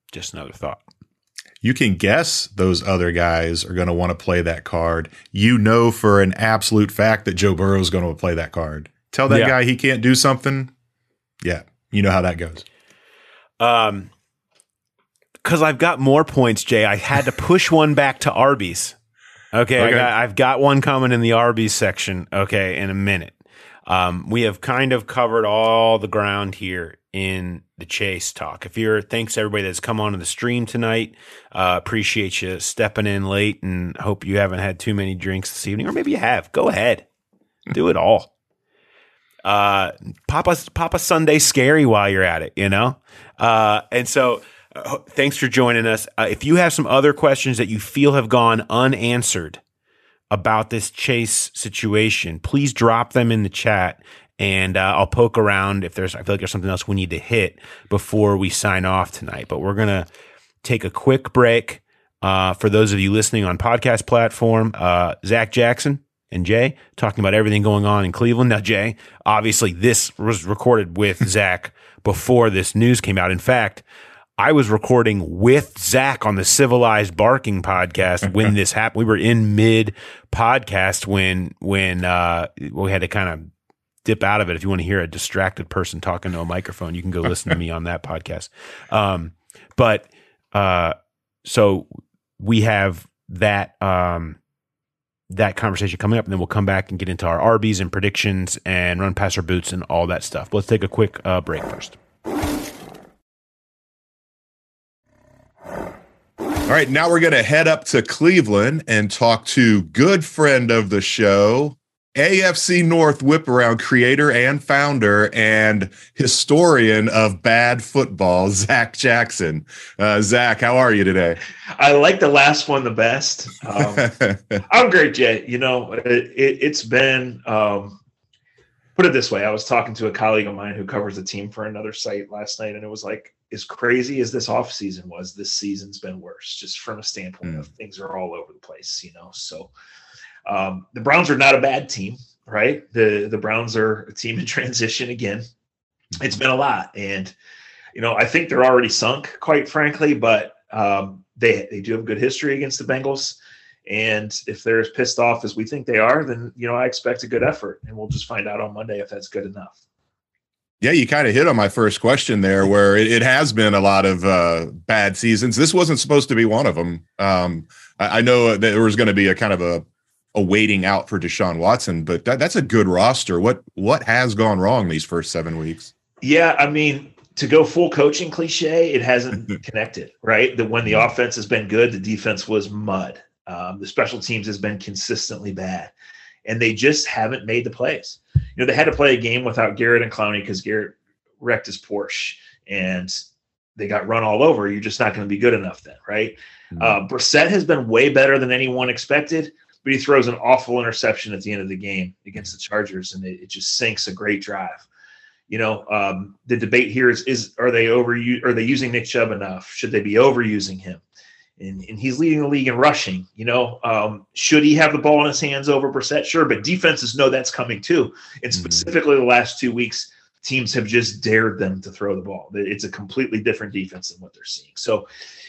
You can guess those other guys are going to want to play that card. You know for an absolute fact that Joe Burrow is going to play that card. Tell that guy he can't do something. Yeah, you know how that goes. Because I've got more points, Jay. I had to push one back to Arby's. Okay. I've got one coming in the Arby's section. Okay, in a minute. We have kind of covered all the ground here in the Chase talk. Thanks to everybody that's come onto the stream tonight. Appreciate you stepping in late, and hope you haven't had too many drinks this evening, or maybe you have. Go ahead, do it all. Papa Sunday scary while you're at it, you know? And so thanks for joining us. If you have some other questions that you feel have gone unanswered about this Chase situation, please drop them in the chat, and I'll poke around I feel like there's something else we need to hit before we sign off tonight. But we're going to take a quick break. For those of you listening on podcast platform, Zach Jackson and Jay talking about everything going on in Cleveland. Now, Jay, obviously this was recorded with Zach before this news came out. In fact, I was recording with Zach on the Civilized Barking podcast when this happened. We were in mid podcast when we had to kind of dip out of it. If you want to hear a distracted person talking to a microphone, you can go listen to me on that podcast. So we have that conversation coming up, and then we'll come back and get into our RBs and predictions and run past our boots and all that stuff. But let's take a quick break first. All right, now we're going to head up to Cleveland and talk to good friend of the show, AFC North whip around creator and founder and historian of bad football, Zach Jackson. Zach, how are you today? I like the last one the best. I'm great, Jay. You know, it's been, put it this way. I was talking to a colleague of mine who covers a team for another site last night, and it was like, as crazy as this offseason was, this season's been worse, just from a standpoint of things are all over the place, you know. So the Browns are not a bad team, right? The Browns are a team in transition again. It's been a lot. And, you know, I think they're already sunk, quite frankly, but they do have good history against the Bengals. And if they're as pissed off as we think they are, then, you know, I expect a good effort, and we'll just find out on Monday if that's good enough. Yeah, you kind of hit on my first question there, where it has been a lot of bad seasons. This wasn't supposed to be one of them. I know that there was going to be a kind of a waiting out for Deshaun Watson, but that's a good roster. What has gone wrong these first 7 weeks? Yeah, I mean, to go full coaching cliche, it hasn't connected, right? That when the offense has been good, the defense was mud. The special teams has been consistently bad, and they just haven't made the plays. You know, they had to play a game without Garrett and Clowney because Garrett wrecked his Porsche and they got run all over. You're just not going to be good enough then, right? Brissett has been way better than anyone expected, but he throws an awful interception at the end of the game against the Chargers, and it just sinks a great drive. You know, the debate here is are they using Nick Chubb enough? Should they be overusing him? And he's leading the league in rushing. You know, should he have the ball in his hands over Brissett? Sure, but defenses know that's coming too. And specifically the last 2 weeks, teams have just dared them to throw the ball. It's a completely different defense than what they're seeing. So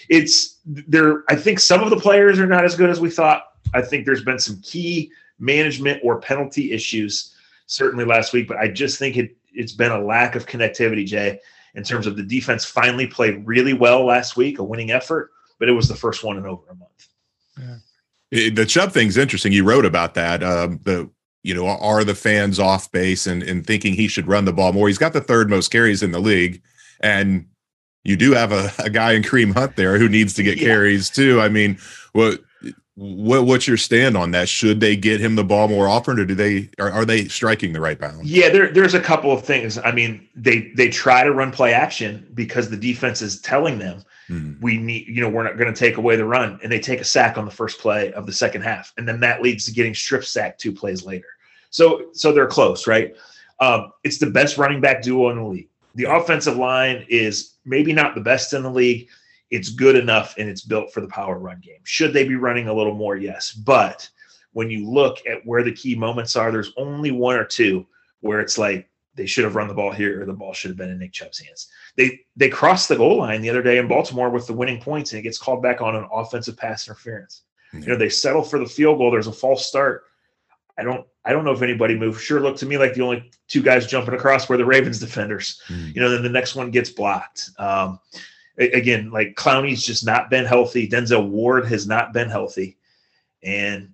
I think some of the players are not as good as we thought. I think there's been some key management or penalty issues certainly last week, but I just think it's been a lack of connectivity, Jay, in terms of the defense finally played really well last week, a winning effort, but it was the first one in over a month. Yeah. The Chubb thing's interesting. You wrote about that. Are the fans off base and thinking he should run the ball more? He's got the third most carries in the league, and you do have a guy in Kareem Hunt there who needs to get carries too. I mean, what's your stand on that? Should they get him the ball more often, or are they striking the right balance? Yeah, there's a couple of things. I mean, they try to run play action because the defense is telling them we need, we're not going to take away the run, and they take a sack on the first play of the second half, and then that leads to getting strip sacked 2 plays later. So they're close, right? It's the best running back duo in the league. The offensive line is maybe not the best in the league. It's good enough, and it's built for the power run game. Should they be running a little more? Yes. But when you look at where the key moments are, there's only 1 or 2 where it's like they should have run the ball here, or the ball should have been in Nick Chubb's hands. They crossed the goal line the other day in Baltimore with the winning points, and it gets called back on an offensive pass interference. They settle for the field goal. There's a false start. I don't know if anybody moved. Sure looked to me like the only 2 guys jumping across were the Ravens defenders. Then the next one gets blocked. Again, like Clowney's just not been healthy. Denzel Ward has not been healthy. And,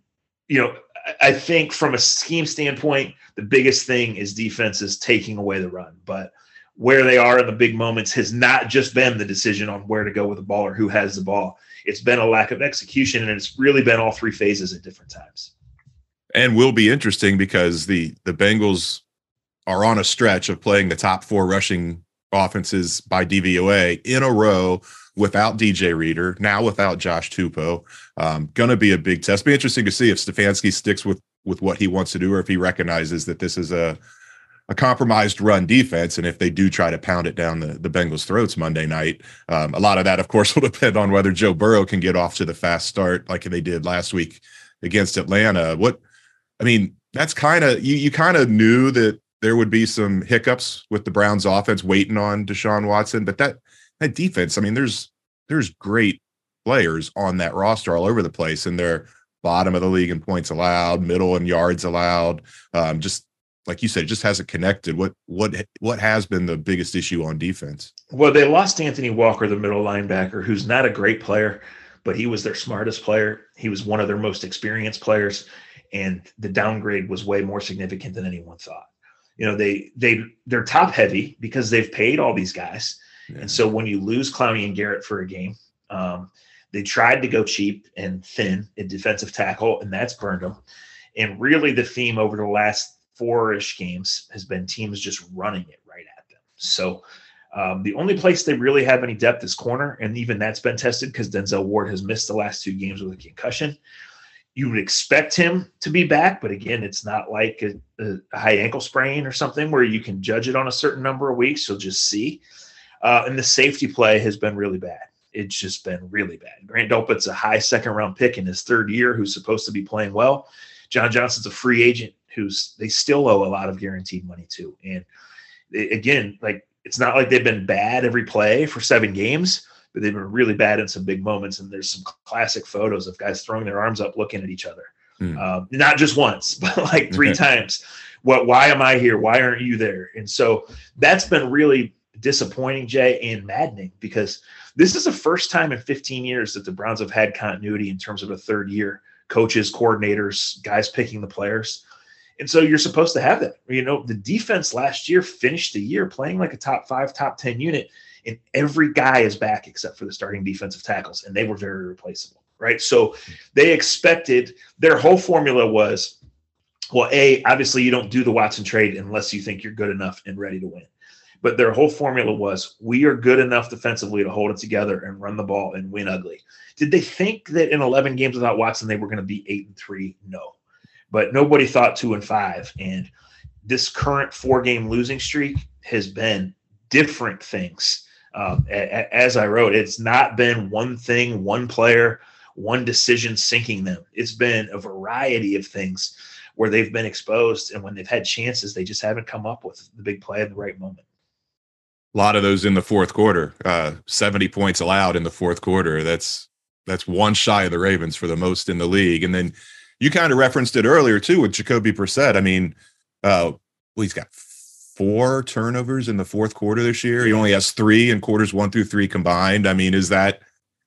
I think from a scheme standpoint, the biggest thing is defense is taking away the run. But where they are in the big moments has not just been the decision on where to go with the ball or who has the ball. It's been a lack of execution, and it's really been all 3 phases at different times. And will be interesting because the Bengals are on a stretch of playing the top 4 rushing offenses by DVOA in a row without DJ Reader, now without Josh Tupou. Going to be a big test. Be interesting to see if Stefanski sticks with what he wants to do, or if he recognizes that this is a a compromised run defense. And if they do try to pound it down the Bengals' throats Monday night, a lot of that, of course, will depend on whether Joe Burrow can get off to the fast start like they did last week against Atlanta. That's kind of, you kind of knew that there would be some hiccups with the Browns offense waiting on Deshaun Watson, but that defense, I mean, there's great players on that roster all over the place, and they're bottom of the league in points allowed, middle in yards allowed. Just like you said, it just hasn't connected. What has been the biggest issue on defense? Well, they lost Anthony Walker, the middle linebacker, who's not a great player, but he was their smartest player. He was one of their most experienced players, and the downgrade was way more significant than anyone thought. They're top heavy because they've paid all these guys. Yeah. And so when you lose Clowney and Garrett for a game, they tried to go cheap and thin in defensive tackle, and that's burned them. And really the theme over the last 4-ish games has been teams just running it right at them. So the only place they really have any depth is corner, and even that's been tested because Denzel Ward has missed the last 2 games with a concussion. You would expect him to be back, but again, it's not like a high ankle sprain or something where you can judge it on a certain number of weeks. You'll just see. And the safety play has been really bad. It's just been really bad. Grant Delpit's a high second-round pick in his 3rd year who's supposed to be playing well. John Johnson's a free agent they still owe a lot of guaranteed money to. And again, it's not like they've been bad every play for 7 games, but they've been really bad in some big moments. And there's some classic photos of guys throwing their arms up, looking at each other. Not just once, but 3 times. Why am I here? Why aren't you there? And so that's been really disappointing, Jay, and maddening, because this is the first time in 15 years that the Browns have had continuity in terms of a 3rd year, coaches, coordinators, guys picking the players. And so you're supposed to have that. The defense last year finished the year playing like a top 5, top 10 unit, and every guy is back except for the starting defensive tackles, and they were very replaceable, right? So they expected, their whole formula was, well, obviously you don't do the Watson trade unless you think you're good enough and ready to win. But their whole formula was, we are good enough defensively to hold it together and run the ball and win ugly. Did they think that in 11 games without Watson, they were going to be 8-3? No. But nobody thought 2-5. And this current 4-game losing streak has been different things. As I wrote, it's not been one thing, one player, one decision sinking them. It's been a variety of things where they've been exposed, and when they've had chances, they just haven't come up with the big play at the right moment. A lot of those in the 4th quarter, 70 points allowed in the 4th quarter. That's one shy of the Ravens for the most in the league. And then you kind of referenced it earlier too with Jacoby Brissett. I mean, he's got 4 turnovers in the 4th quarter this year. He only has 3 in quarters 1 through 3 combined. I mean, is that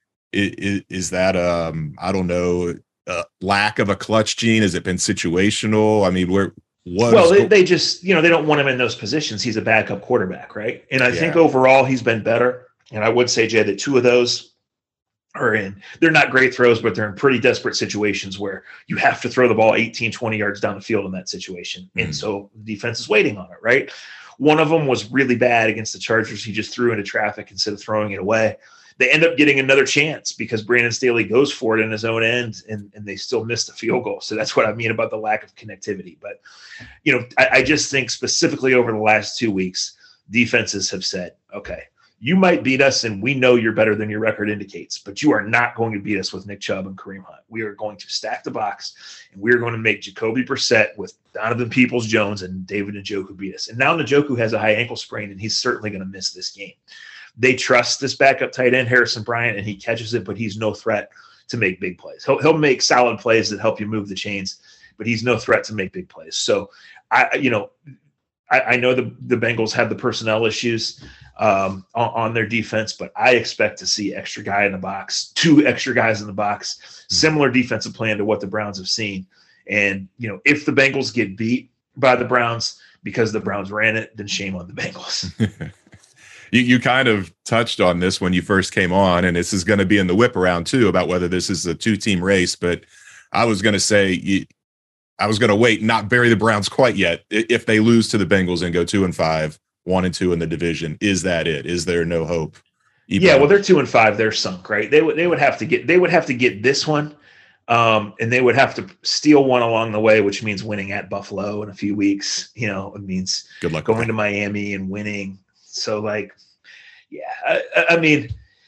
I don't know, lack of a clutch gene? Has it been situational? I mean, they just, they don't want him in those positions. He's a backup quarterback, right? And I think overall he's been better. And I would say, Jay, that 2 of those they're not great throws, but they're in pretty desperate situations where you have to throw the ball 18, 20 yards down the field in that situation. Mm-hmm. And so the defense is waiting on it, right? One of them was really bad against the Chargers. He just threw into traffic instead of throwing it away. They end up getting another chance because Brandon Staley goes for it in his own end, and they still missed a field goal. So that's what I mean about the lack of connectivity. But, I just think specifically over the last 2 weeks, defenses have said, okay, you might beat us, and we know you're better than your record indicates, but you are not going to beat us with Nick Chubb and Kareem Hunt. We are going to stack the box, and we are going to make Jacoby Brissett with Donovan Peoples-Jones and David Njoku beat us. And now Njoku has a high ankle sprain, and he's certainly going to miss this game. They trust this backup tight end, Harrison Bryant, and he catches it, but he's no threat to make big plays. He'll make solid plays that help you move the chains, but he's no threat to make big plays. So, I know the Bengals have the personnel issues on their defense, but I expect to see extra guy in the box, 2 extra guys in the box, similar defensive plan to what the Browns have seen. And, if the Bengals get beat by the Browns because the Browns ran it, then shame on the Bengals. You kind of touched on this when you first came on, and this is going to be in the whip around too about whether this is a 2-team race. But I was going to say, I was going to wait and not bury the Browns quite yet. If they lose to the Bengals and go 2-5, 1-2 in the division, is that it? Is there no hope? Yeah, well, they're 2-5. They're sunk, right? They would have to get this one. And they would have to steal one along the way, which means winning at Buffalo in a few weeks. You know, it means good luck going to Miami and winning. So, like, yeah, I mean,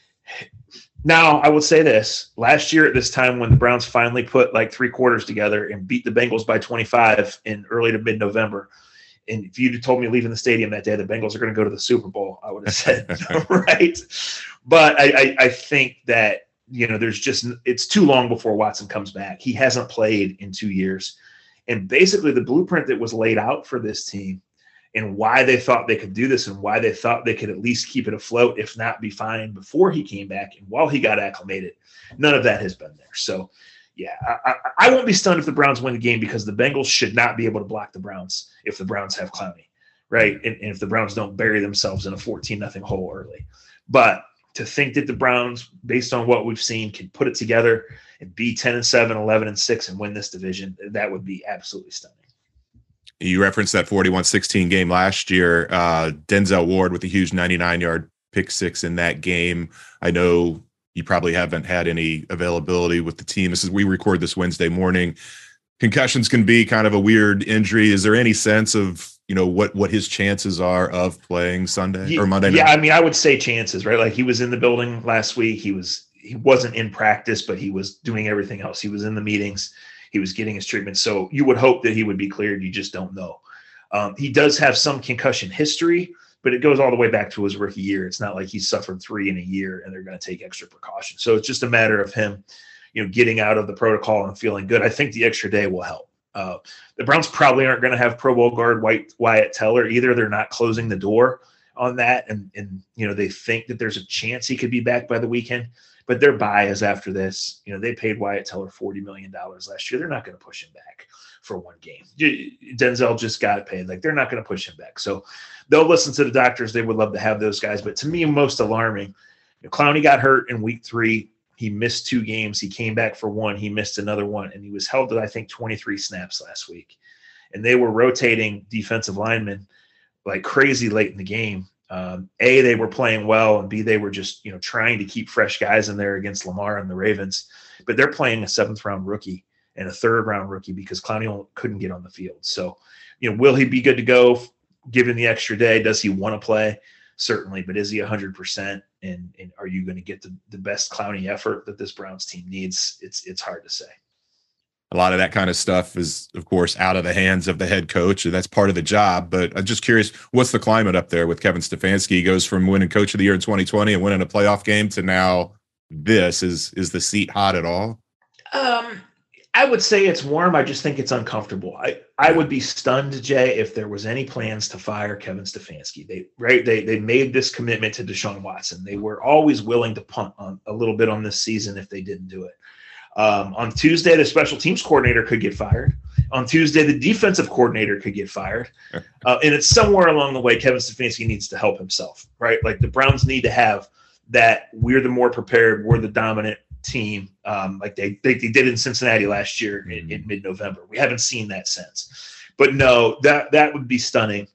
now I will say this: last year at this time, when the Browns finally put like 3 quarters together and beat the Bengals by 25 in early to mid-November, and if you'd told me leaving the stadium that day the Bengals are going to go to the Super Bowl, I would have said right. But I think that, you know, it's too long before Watson comes back. He hasn't played in 2 years. And basically the blueprint that was laid out for this team and why they thought they could do this and why they thought they could at least keep it afloat, if not be fine, before he came back and while he got acclimated, none of that has been there. So, yeah, I won't be stunned if the Browns win the game, because the Bengals should not be able to block the Browns if the Browns have Clowney, right? And if the Browns don't bury themselves in a 14-0 hole early. But to think that the Browns, based on what we've seen, can put it together and be 10-7, 11-6, and win this division, that would be absolutely stunning. You referenced that 41-16 game last year. Denzel Ward with a huge 99-yard pick six in that game. I know you probably haven't had any availability with the team. We record this Wednesday morning. Concussions can be kind of a weird injury. Is there any sense of, you know, what his chances are of playing Sunday or Monday night? Yeah, I mean, I would say chances, right? Like, he was in the building last week. He wasn't in practice, but he was doing everything else. He was in the meetings. He was getting his treatment. So you would hope that he would be cleared. You just don't know. He does have some concussion history, but it goes all the way back to his rookie year. It's not like he's suffered 3 in a year and they're going to take extra precautions. So it's just a matter of him, you know, getting out of the protocol and feeling good. I think the extra day will help. The Browns probably aren't going to have Pro Bowl guard Wyatt Teller either. They're not closing the door on that. And, you know, they think that there's a chance he could be back by the weekend, but their buy is after this. You know, they paid Wyatt Teller $40 million last year. They're not going to push him back for one game. Denzel just got paid. Like, they're not going to push him back. So they'll listen to the doctors. They would love to have those guys. But to me, most alarming, you know, Clowney got hurt in week 3. He missed 2 games. He came back for 1. He missed another 1. And he was held to, I think, 23 snaps last week. And they were rotating defensive linemen like crazy late in the game. A, they were playing well, and B, they were just, you know, trying to keep fresh guys in there against Lamar and the Ravens. But they're playing a 7th-round rookie and a 3rd-round rookie because Clowney couldn't get on the field. So, you know, will he be good to go given the extra day? Does he want to play? Certainly, but is he 100%? And are you going to get the best Clowney effort that this Browns team needs? It's hard to say. A lot of that kind of stuff is, of course, out of the hands of the head coach. That's part of the job. But I'm just curious, what's the climate up there with Kevin Stefanski? He goes from winning Coach of the Year in 2020 and winning a playoff game to now this. Is the seat hot at all? I would say it's warm. I just think it's uncomfortable. I would be stunned, Jay, if there was any plans to fire Kevin Stefanski. They made this commitment to Deshaun Watson. They were always willing to punt on a little bit on this season if they didn't do it. On Tuesday, the special teams coordinator could get fired. On Tuesday, the defensive coordinator could get fired. And it's somewhere along the way, Kevin Stefanski needs to help himself, right? Like, the Browns need to have that we're the more prepared, we're the dominant team, like they did in Cincinnati last year in mid-November. We haven't seen that since. But no, that would be stunning.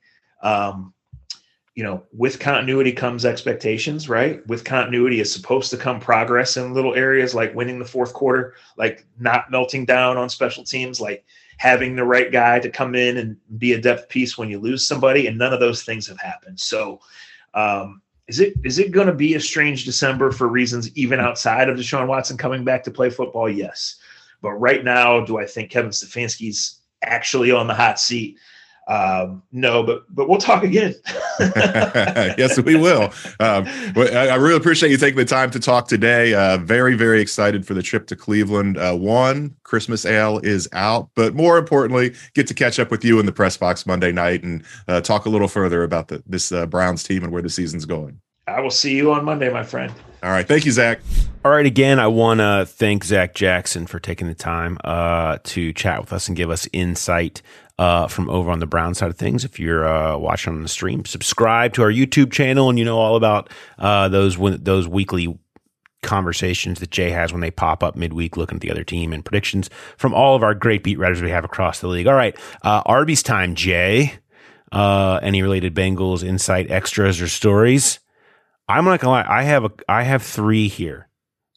You know, with continuity comes expectations, right? With continuity is supposed to come progress in little areas like winning the 4th quarter, like not melting down on special teams, like having the right guy to come in and be a depth piece when you lose somebody, and none of those things have happened. So is it going to be a strange December for reasons even outside of Deshaun Watson coming back to play football? Yes. But right now, do I think Kevin Stefanski's actually on the hot seat? No, but we'll talk again. Yes, we will. I really appreciate you taking the time to talk today. Very, very excited for the trip to Cleveland. Christmas ale is out, but more importantly, get to catch up with you in the press box Monday night and talk a little further about this Browns team and where the season's going. I will see you on Monday, my friend. All right. Thank you, Zach. All right. Again, I want to thank Zach Jackson for taking the time to chat with us and give us insight from over on the Brown side of things. If you're watching on the stream, subscribe to our YouTube channel, and you know all about those weekly conversations that Jay has when they pop up midweek, looking at the other team and predictions from all of our great beat writers we have across the league. All right. Arby's time, Jay. Any related Bengals insight, extras, or stories? I'm not gonna lie. I have 3 here.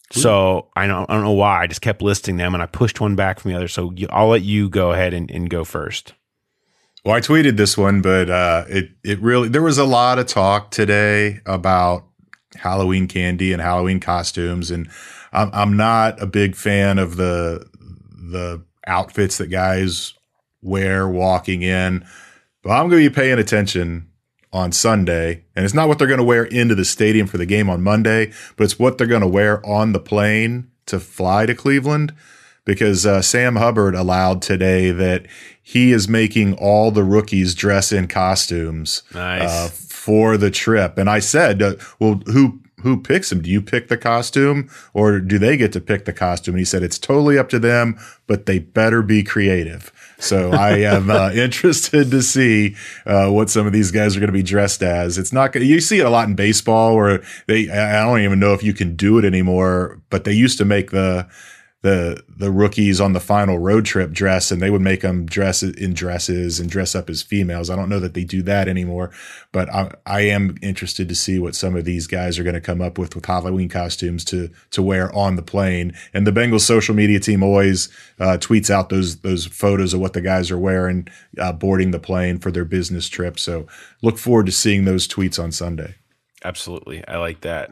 So I don't know why. I just kept listing them, and I pushed one back from the other. So I'll let you go ahead and go first. Well, I tweeted this one, but it really, there was a lot of talk today about Halloween candy and Halloween costumes, and I'm not a big fan of the outfits that guys wear walking in, but I'm going to be paying attention on Sunday, and it's not what they're going to wear into the stadium for the game on Monday, but it's what they're going to wear on the plane to fly to Cleveland, because Sam Hubbard allowed today that he is making all the rookies dress in costumes for the trip. And I said, well, who picks them? Do you pick the costume, or do they get to pick the costume? And he said, it's totally up to them, but they better be creative. So I am interested to see what some of these guys are going to be dressed as. It's not you see it a lot in baseball where I don't even know if you can do it anymore, but they used to make the rookies on the final road trip dress, and they would make them dress in dresses and dress up as females. I don't know that they do that anymore, but I am interested to see what some of these guys are going to come up with Halloween costumes to wear on the plane. And the Bengals social media team always tweets out those photos of what the guys are wearing boarding the plane for their business trip. So look forward to seeing those tweets on Sunday. Absolutely. I like that.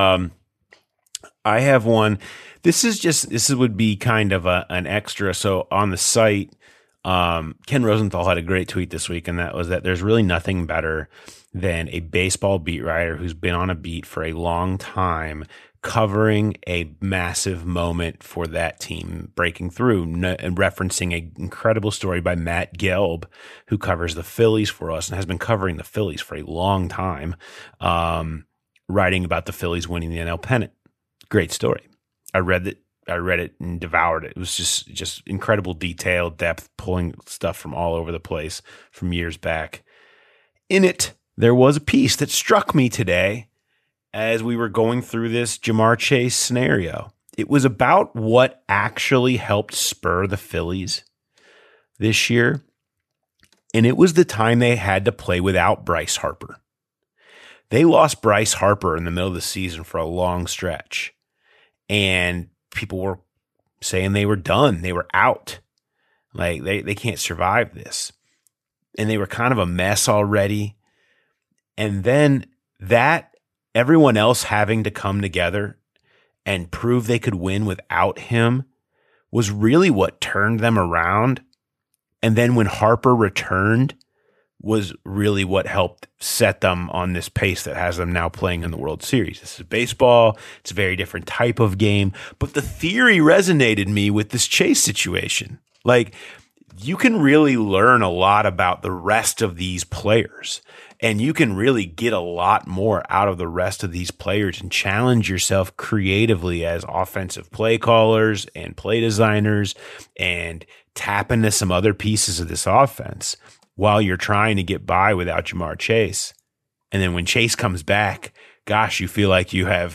I have one. This would be kind of an extra. So on the site, Ken Rosenthal had a great tweet this week, and that was that there's really nothing better than a baseball beat writer who's been on a beat for a long time, covering a massive moment for that team, breaking through and referencing an incredible story by Matt Gelb, who covers the Phillies for us and has been covering the Phillies for a long time, writing about the Phillies winning the NL pennant. Great story. I read it and devoured it. It was just incredible detail, depth, pulling stuff from all over the place from years back. In it, there was a piece that struck me today as we were going through this Ja'Marr Chase scenario. It was about what actually helped spur the Phillies this year, and it was the time they had to play without Bryce Harper. They lost Bryce Harper in the middle of the season for a long stretch. And people were saying they were done. They were out. Like they can't survive this. And they were kind of a mess already. And then that everyone else having to come together and prove they could win without him was really what turned them around. And then when Harper returned was really what helped set them on this pace that has them now playing in the World Series. This is baseball. It's a very different type of game. But the theory resonated me with this Chase situation. Like, you can really learn a lot about the rest of these players, and you can really get a lot more out of the rest of these players and challenge yourself creatively as offensive play callers and play designers and tap into some other pieces of this offense while you're trying to get by without Ja'Marr Chase. And then when Chase comes back, gosh, you feel like you have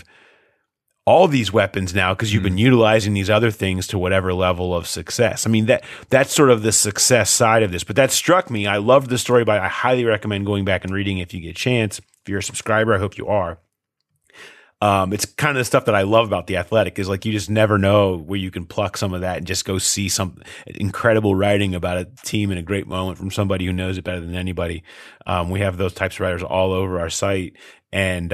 all these weapons now because you've been utilizing these other things to whatever level of success. I mean, that's sort of the success side of this. But that struck me. I loved the story, but I highly recommend going back and reading if you get a chance. If you're a subscriber, I hope you are. It's kind of the stuff that I love about The Athletic is like you just never know where you can pluck some of that and just go see some incredible writing about a team in a great moment from somebody who knows it better than anybody. We have those types of writers all over our site, and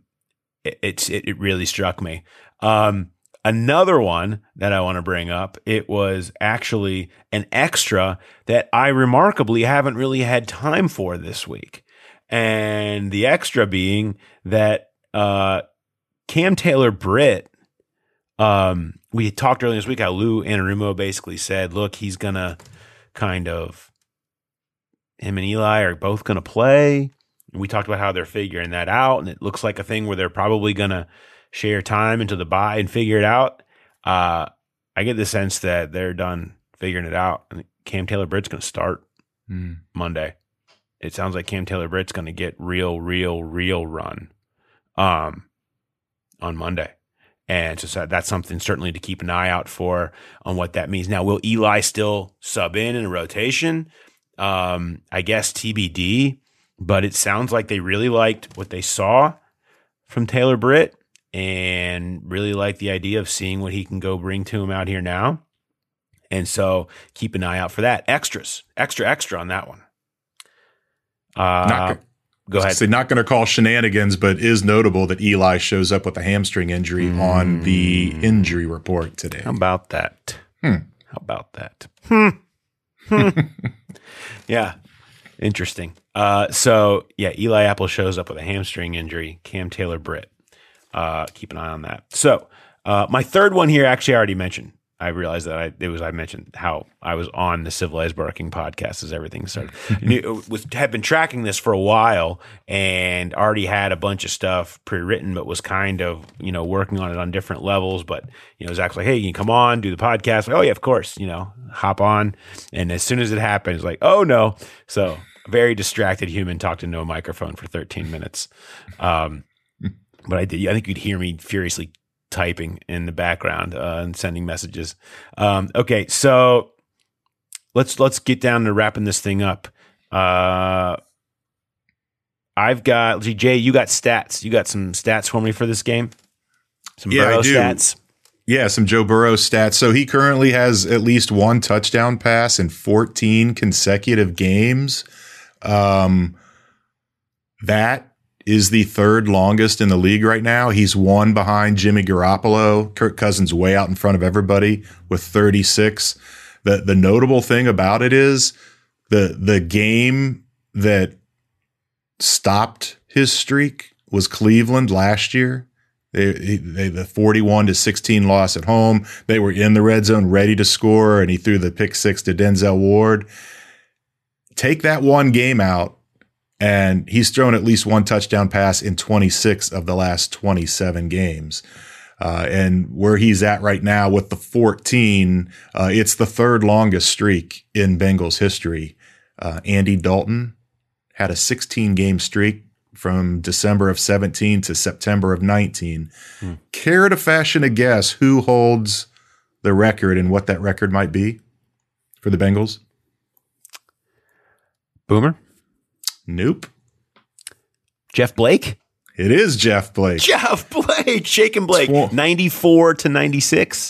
it really struck me. Another one that I want to bring up, it was actually an extra that I remarkably haven't really had time for this week. And the extra being that Cam Taylor-Britt, we talked earlier this week how Lou Anarumo basically said, look, he's going to him and Eli are both going to play. And we talked about how they're figuring that out, and it looks like a thing where they're probably going to share time into the bye and figure it out. I get the sense that they're done figuring it out. And Cam Taylor-Britt's going to start Monday. It sounds like Cam Taylor-Britt's going to get real run on Monday. And so that's something certainly to keep an eye out for on what that means. Now, will Eli still sub in a rotation? I guess TBD, but it sounds like they really liked what they saw from Taylor-Britt, and really like the idea of seeing what he can go bring to him out here now. And so keep an eye out for that. Extra on that one. Go ahead. Not going to call shenanigans, but is notable that Eli shows up with a hamstring injury on the injury report today. How about that? Yeah. Interesting. Eli Apple shows up with a hamstring injury. Cam Taylor-Britt. Keep an eye on that. So my third one here, actually, I already mentioned. I realized that I mentioned how I was on the Civilized Barking podcast as everything started. Had been tracking this for a while and already had a bunch of stuff pre-written, but was kind of, working on it on different levels. But, Zach's like, hey, can you come on, do the podcast? Like, oh yeah, of course, hop on. And as soon as it happened, it's like, oh no. So a very distracted human talked into a microphone for 13 minutes. But I think you'd hear me furiously typing in the background and sending messages. Okay, so let's get down to wrapping this thing up. I've got Jay. You got stats. You got some stats for me for this game. Some Burrow stats. Yeah, some Joe Burrow stats. So he currently has at least one touchdown pass in 14 consecutive games. That is the third longest in the league right now. He's one behind Jimmy Garoppolo. Kirk Cousins way out in front of everybody with 36. The notable thing about it is the game that stopped his streak was Cleveland last year. They the 41-16 loss at home. They were in the red zone ready to score, and he threw the pick six to Denzel Ward. Take that one game out, and he's thrown at least one touchdown pass in 26 of the last 27 games. And where he's at right now with the 14, it's the third longest streak in Bengals history. Andy Dalton had a 16-game streak from December of 17 to September of 19. Care to fashion a guess who holds the record and what that record might be for the Bengals? Boomer? Nope. Jeff Blake? It is Jeff Blake. Jeff Blake. Shaking Blake. 94-96.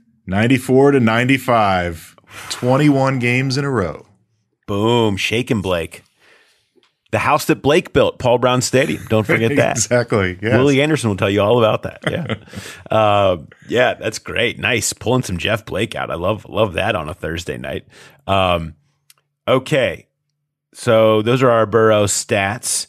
94-95. 21 games in a row. Boom. Shaking Blake. The house that Blake built, Paul Brown Stadium. Don't forget that. Exactly. Yes. Willie Anderson will tell you all about that. Yeah. Yeah, that's great. Nice. Pulling some Jeff Blake out. I love that on a Thursday night. Okay. So those are our Burrow stats.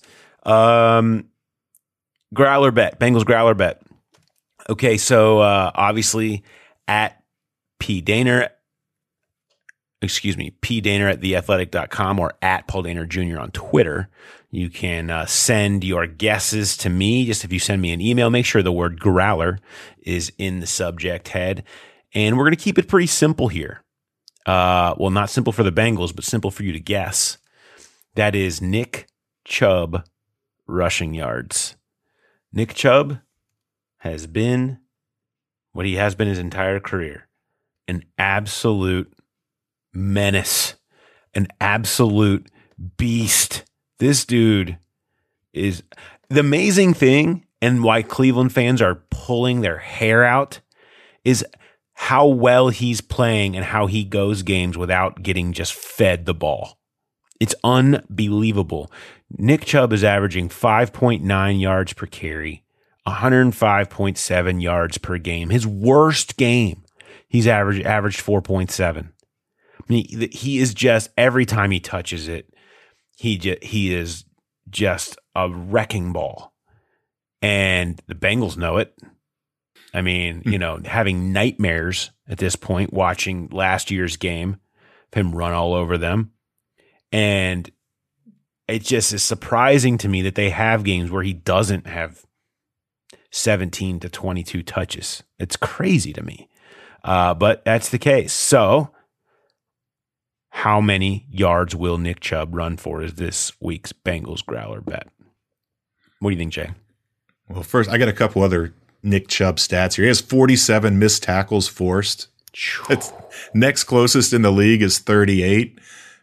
Growler bet. Bengals growler bet. Okay, so obviously at P. Daner at theathletic.com or at Paul Daner Jr. on Twitter. You can send your guesses to me. Just if you send me an email, make sure the word growler is in the subject head. And we're going to keep it pretty simple here. Well, not simple for the Bengals, but simple for you to guess. That is Nick Chubb rushing yards. Nick Chubb has been what he has been his entire career, an absolute menace, an absolute beast. This dude is the amazing thing, and why Cleveland fans are pulling their hair out is how well he's playing and how he goes games without getting just fed the ball. It's unbelievable. Nick Chubb is averaging 5.9 yards per carry, 105.7 yards per game. His worst game, he's averaged 4.7. I mean, he is just, every time he touches it, he is just a wrecking ball. And the Bengals know it. I mean, having nightmares at this point, watching last year's game, him run all over them. And it just is surprising to me that they have games where he doesn't have 17 to 22 touches. It's crazy to me. But that's the case. So how many yards will Nick Chubb run for is this week's Bengals growler bet? What do you think, Jay? Well, first, I got a couple other Nick Chubb stats here. He has 47 missed tackles forced. It's next closest in the league is 38.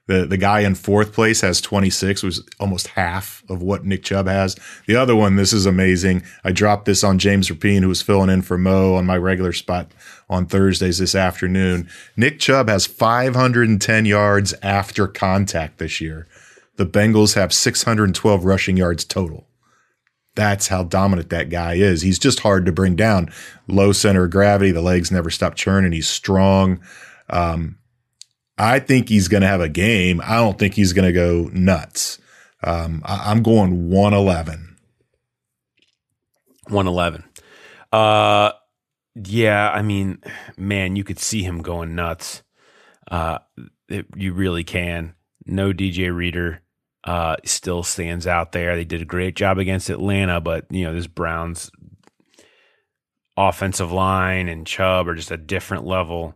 The guy in fourth place has 26, which is almost half of what Nick Chubb has. The other one, this is amazing. I dropped this on James Rapine, who was filling in for Mo on my regular spot on Thursdays this afternoon. Nick Chubb has 510 yards after contact this year. The Bengals have 612 rushing yards total. That's how dominant that guy is. He's just hard to bring down. Low center of gravity. The legs never stop churning. He's strong. I think he's going to have a game. I don't think he's going to go nuts. I'm going 111. 111. Yeah, I mean, man, you could see him going nuts. You really can. No DJ Reader still stands out there. They did a great job against Atlanta, but this Browns offensive line and Chubb are just a different level.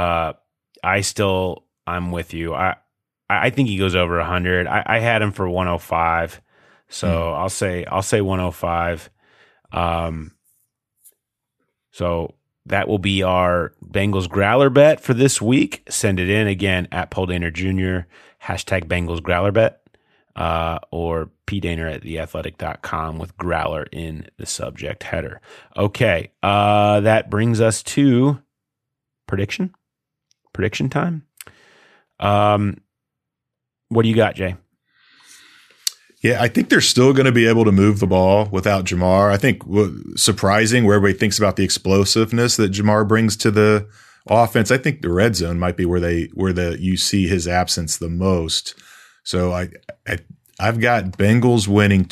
I'm with you. I think he goes over 100. I had him for 105, so I'll say 105. So that will be our Bengals Growler bet for this week. Send it in again at Paul Dehner Jr. #Bengals Growler bet, or pdehner@theathletic.com with Growler in the subject header. Okay, that brings us to prediction time. What do you got, Jay? Yeah, I think they're still going to be able to move the ball without Ja'Marr. I think surprising where everybody thinks about the explosiveness that Ja'Marr brings to the offense. I think the red zone might be where you see his absence the most. So I've got Bengals winning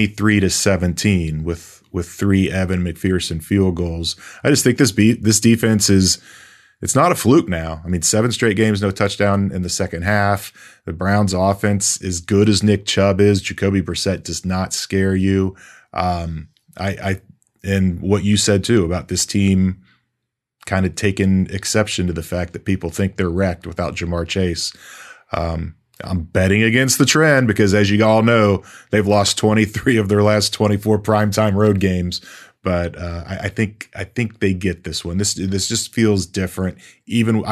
23-17 with 3 Evan McPherson field goals. I just think this defense it's not a fluke now. I mean, 7 straight games, no touchdown in the second half. The Browns offense, as good as Nick Chubb is, Jacoby Brissett does not scare you. And what you said too about this team kind of taking exception to the fact that people think they're wrecked without Ja'Marr Chase. I'm betting against the trend because, as you all know, they've lost 23 of their last 24 primetime road games. But I think they get this one. This just feels different. Even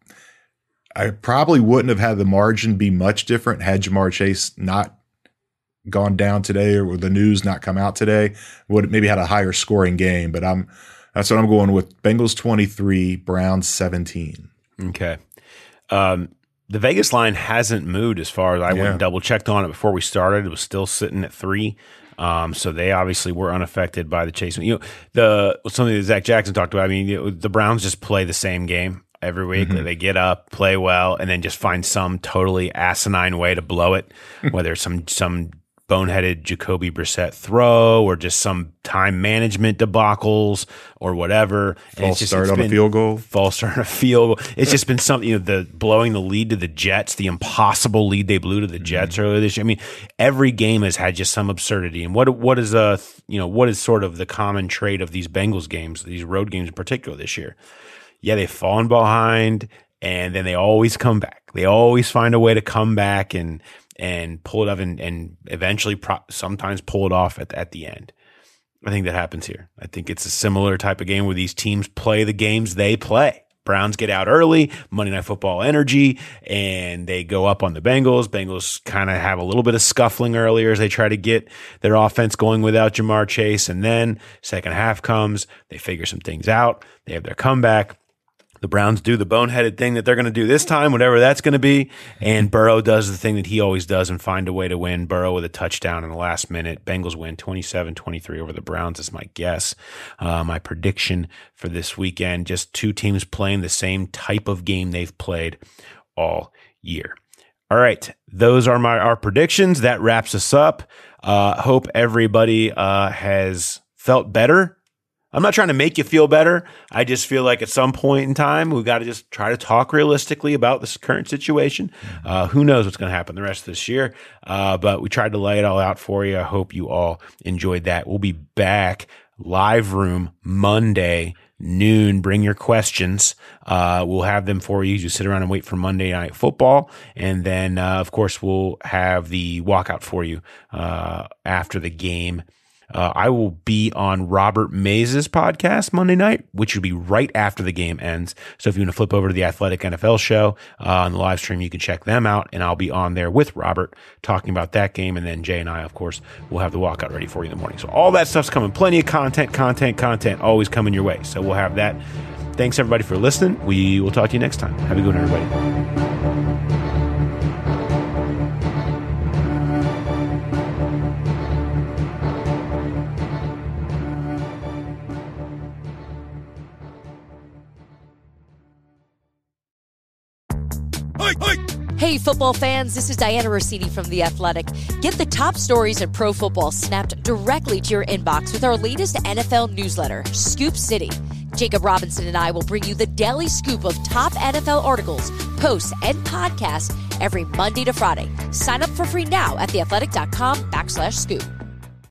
I probably wouldn't have had the margin be much different had Ja'Marr Chase not gone down today or the news not come out today. Would maybe had a higher scoring game. But that's what I'm going with. Bengals 23, Browns 17. Okay. The Vegas line hasn't moved as far as I went and double checked on it before we started. It was still sitting at 3. So they obviously were unaffected by the chase. Something that Zach Jackson talked about. I mean, the Browns just play the same game every week. Mm-hmm. They get up, play well, and then just find some totally asinine way to blow it, whether it's some boneheaded Jacoby Brissett throw or just some time management debacles or whatever. False start on a field goal. It's just been something, the blowing the lead to the Jets, the impossible lead they blew to the Jets earlier this year. I mean, every game has had just some absurdity. And what is sort of the common trait of these Bengals games, these road games in particular this year? Yeah, they've fallen behind and then they always come back. They always find a way to come back and pull it off and eventually sometimes pull it off at the end. I think that happens here. I think it's a similar type of game where these teams play the games they play. Browns get out early, Monday Night Football energy, and they go up on the Bengals. Bengals kind of have a little bit of scuffling earlier as they try to get their offense going without Ja'Marr Chase. And then second half comes, they figure some things out. They have their comeback. The Browns do the boneheaded thing that they're going to do this time, whatever that's going to be. And Burrow does the thing that he always does and find a way to win. Burrow with a touchdown in the last minute. Bengals win 27-23 over the Browns is my guess. My prediction for this weekend, just 2 teams playing the same type of game they've played all year. All right. Those are our predictions. That wraps us up. Hope everybody has felt better. I'm not trying to make you feel better. I just feel like at some point in time, we've got to just try to talk realistically about this current situation. Who knows what's going to happen the rest of this year? But we tried to lay it all out for you. I hope you all enjoyed that. We'll be back live room Monday noon. Bring your questions. We'll have them for you. You sit around and wait for Monday Night Football. And then, of course, we'll have the walkout for you after the game. I will be on Robert Mays' podcast Monday night, which will be right after the game ends. So if you want to flip over to the Athletic NFL show on the live stream, you can check them out, and I'll be on there with Robert talking about that game. And then Jay and I, of course, will have the walkout ready for you in the morning. So all that stuff's coming. Plenty of content always coming your way. So we'll have that. Thanks, everybody, for listening. We will talk to you next time. Have a good one, everybody. Hey, football fans, this is Diana Rossini from The Athletic. Get the top stories in pro football snapped directly to your inbox with our latest NFL newsletter, Scoop City. Jacob Robinson and I will bring you the daily scoop of top NFL articles, posts, and podcasts every Monday to Friday. Sign up for free now at theathletic.com/scoop.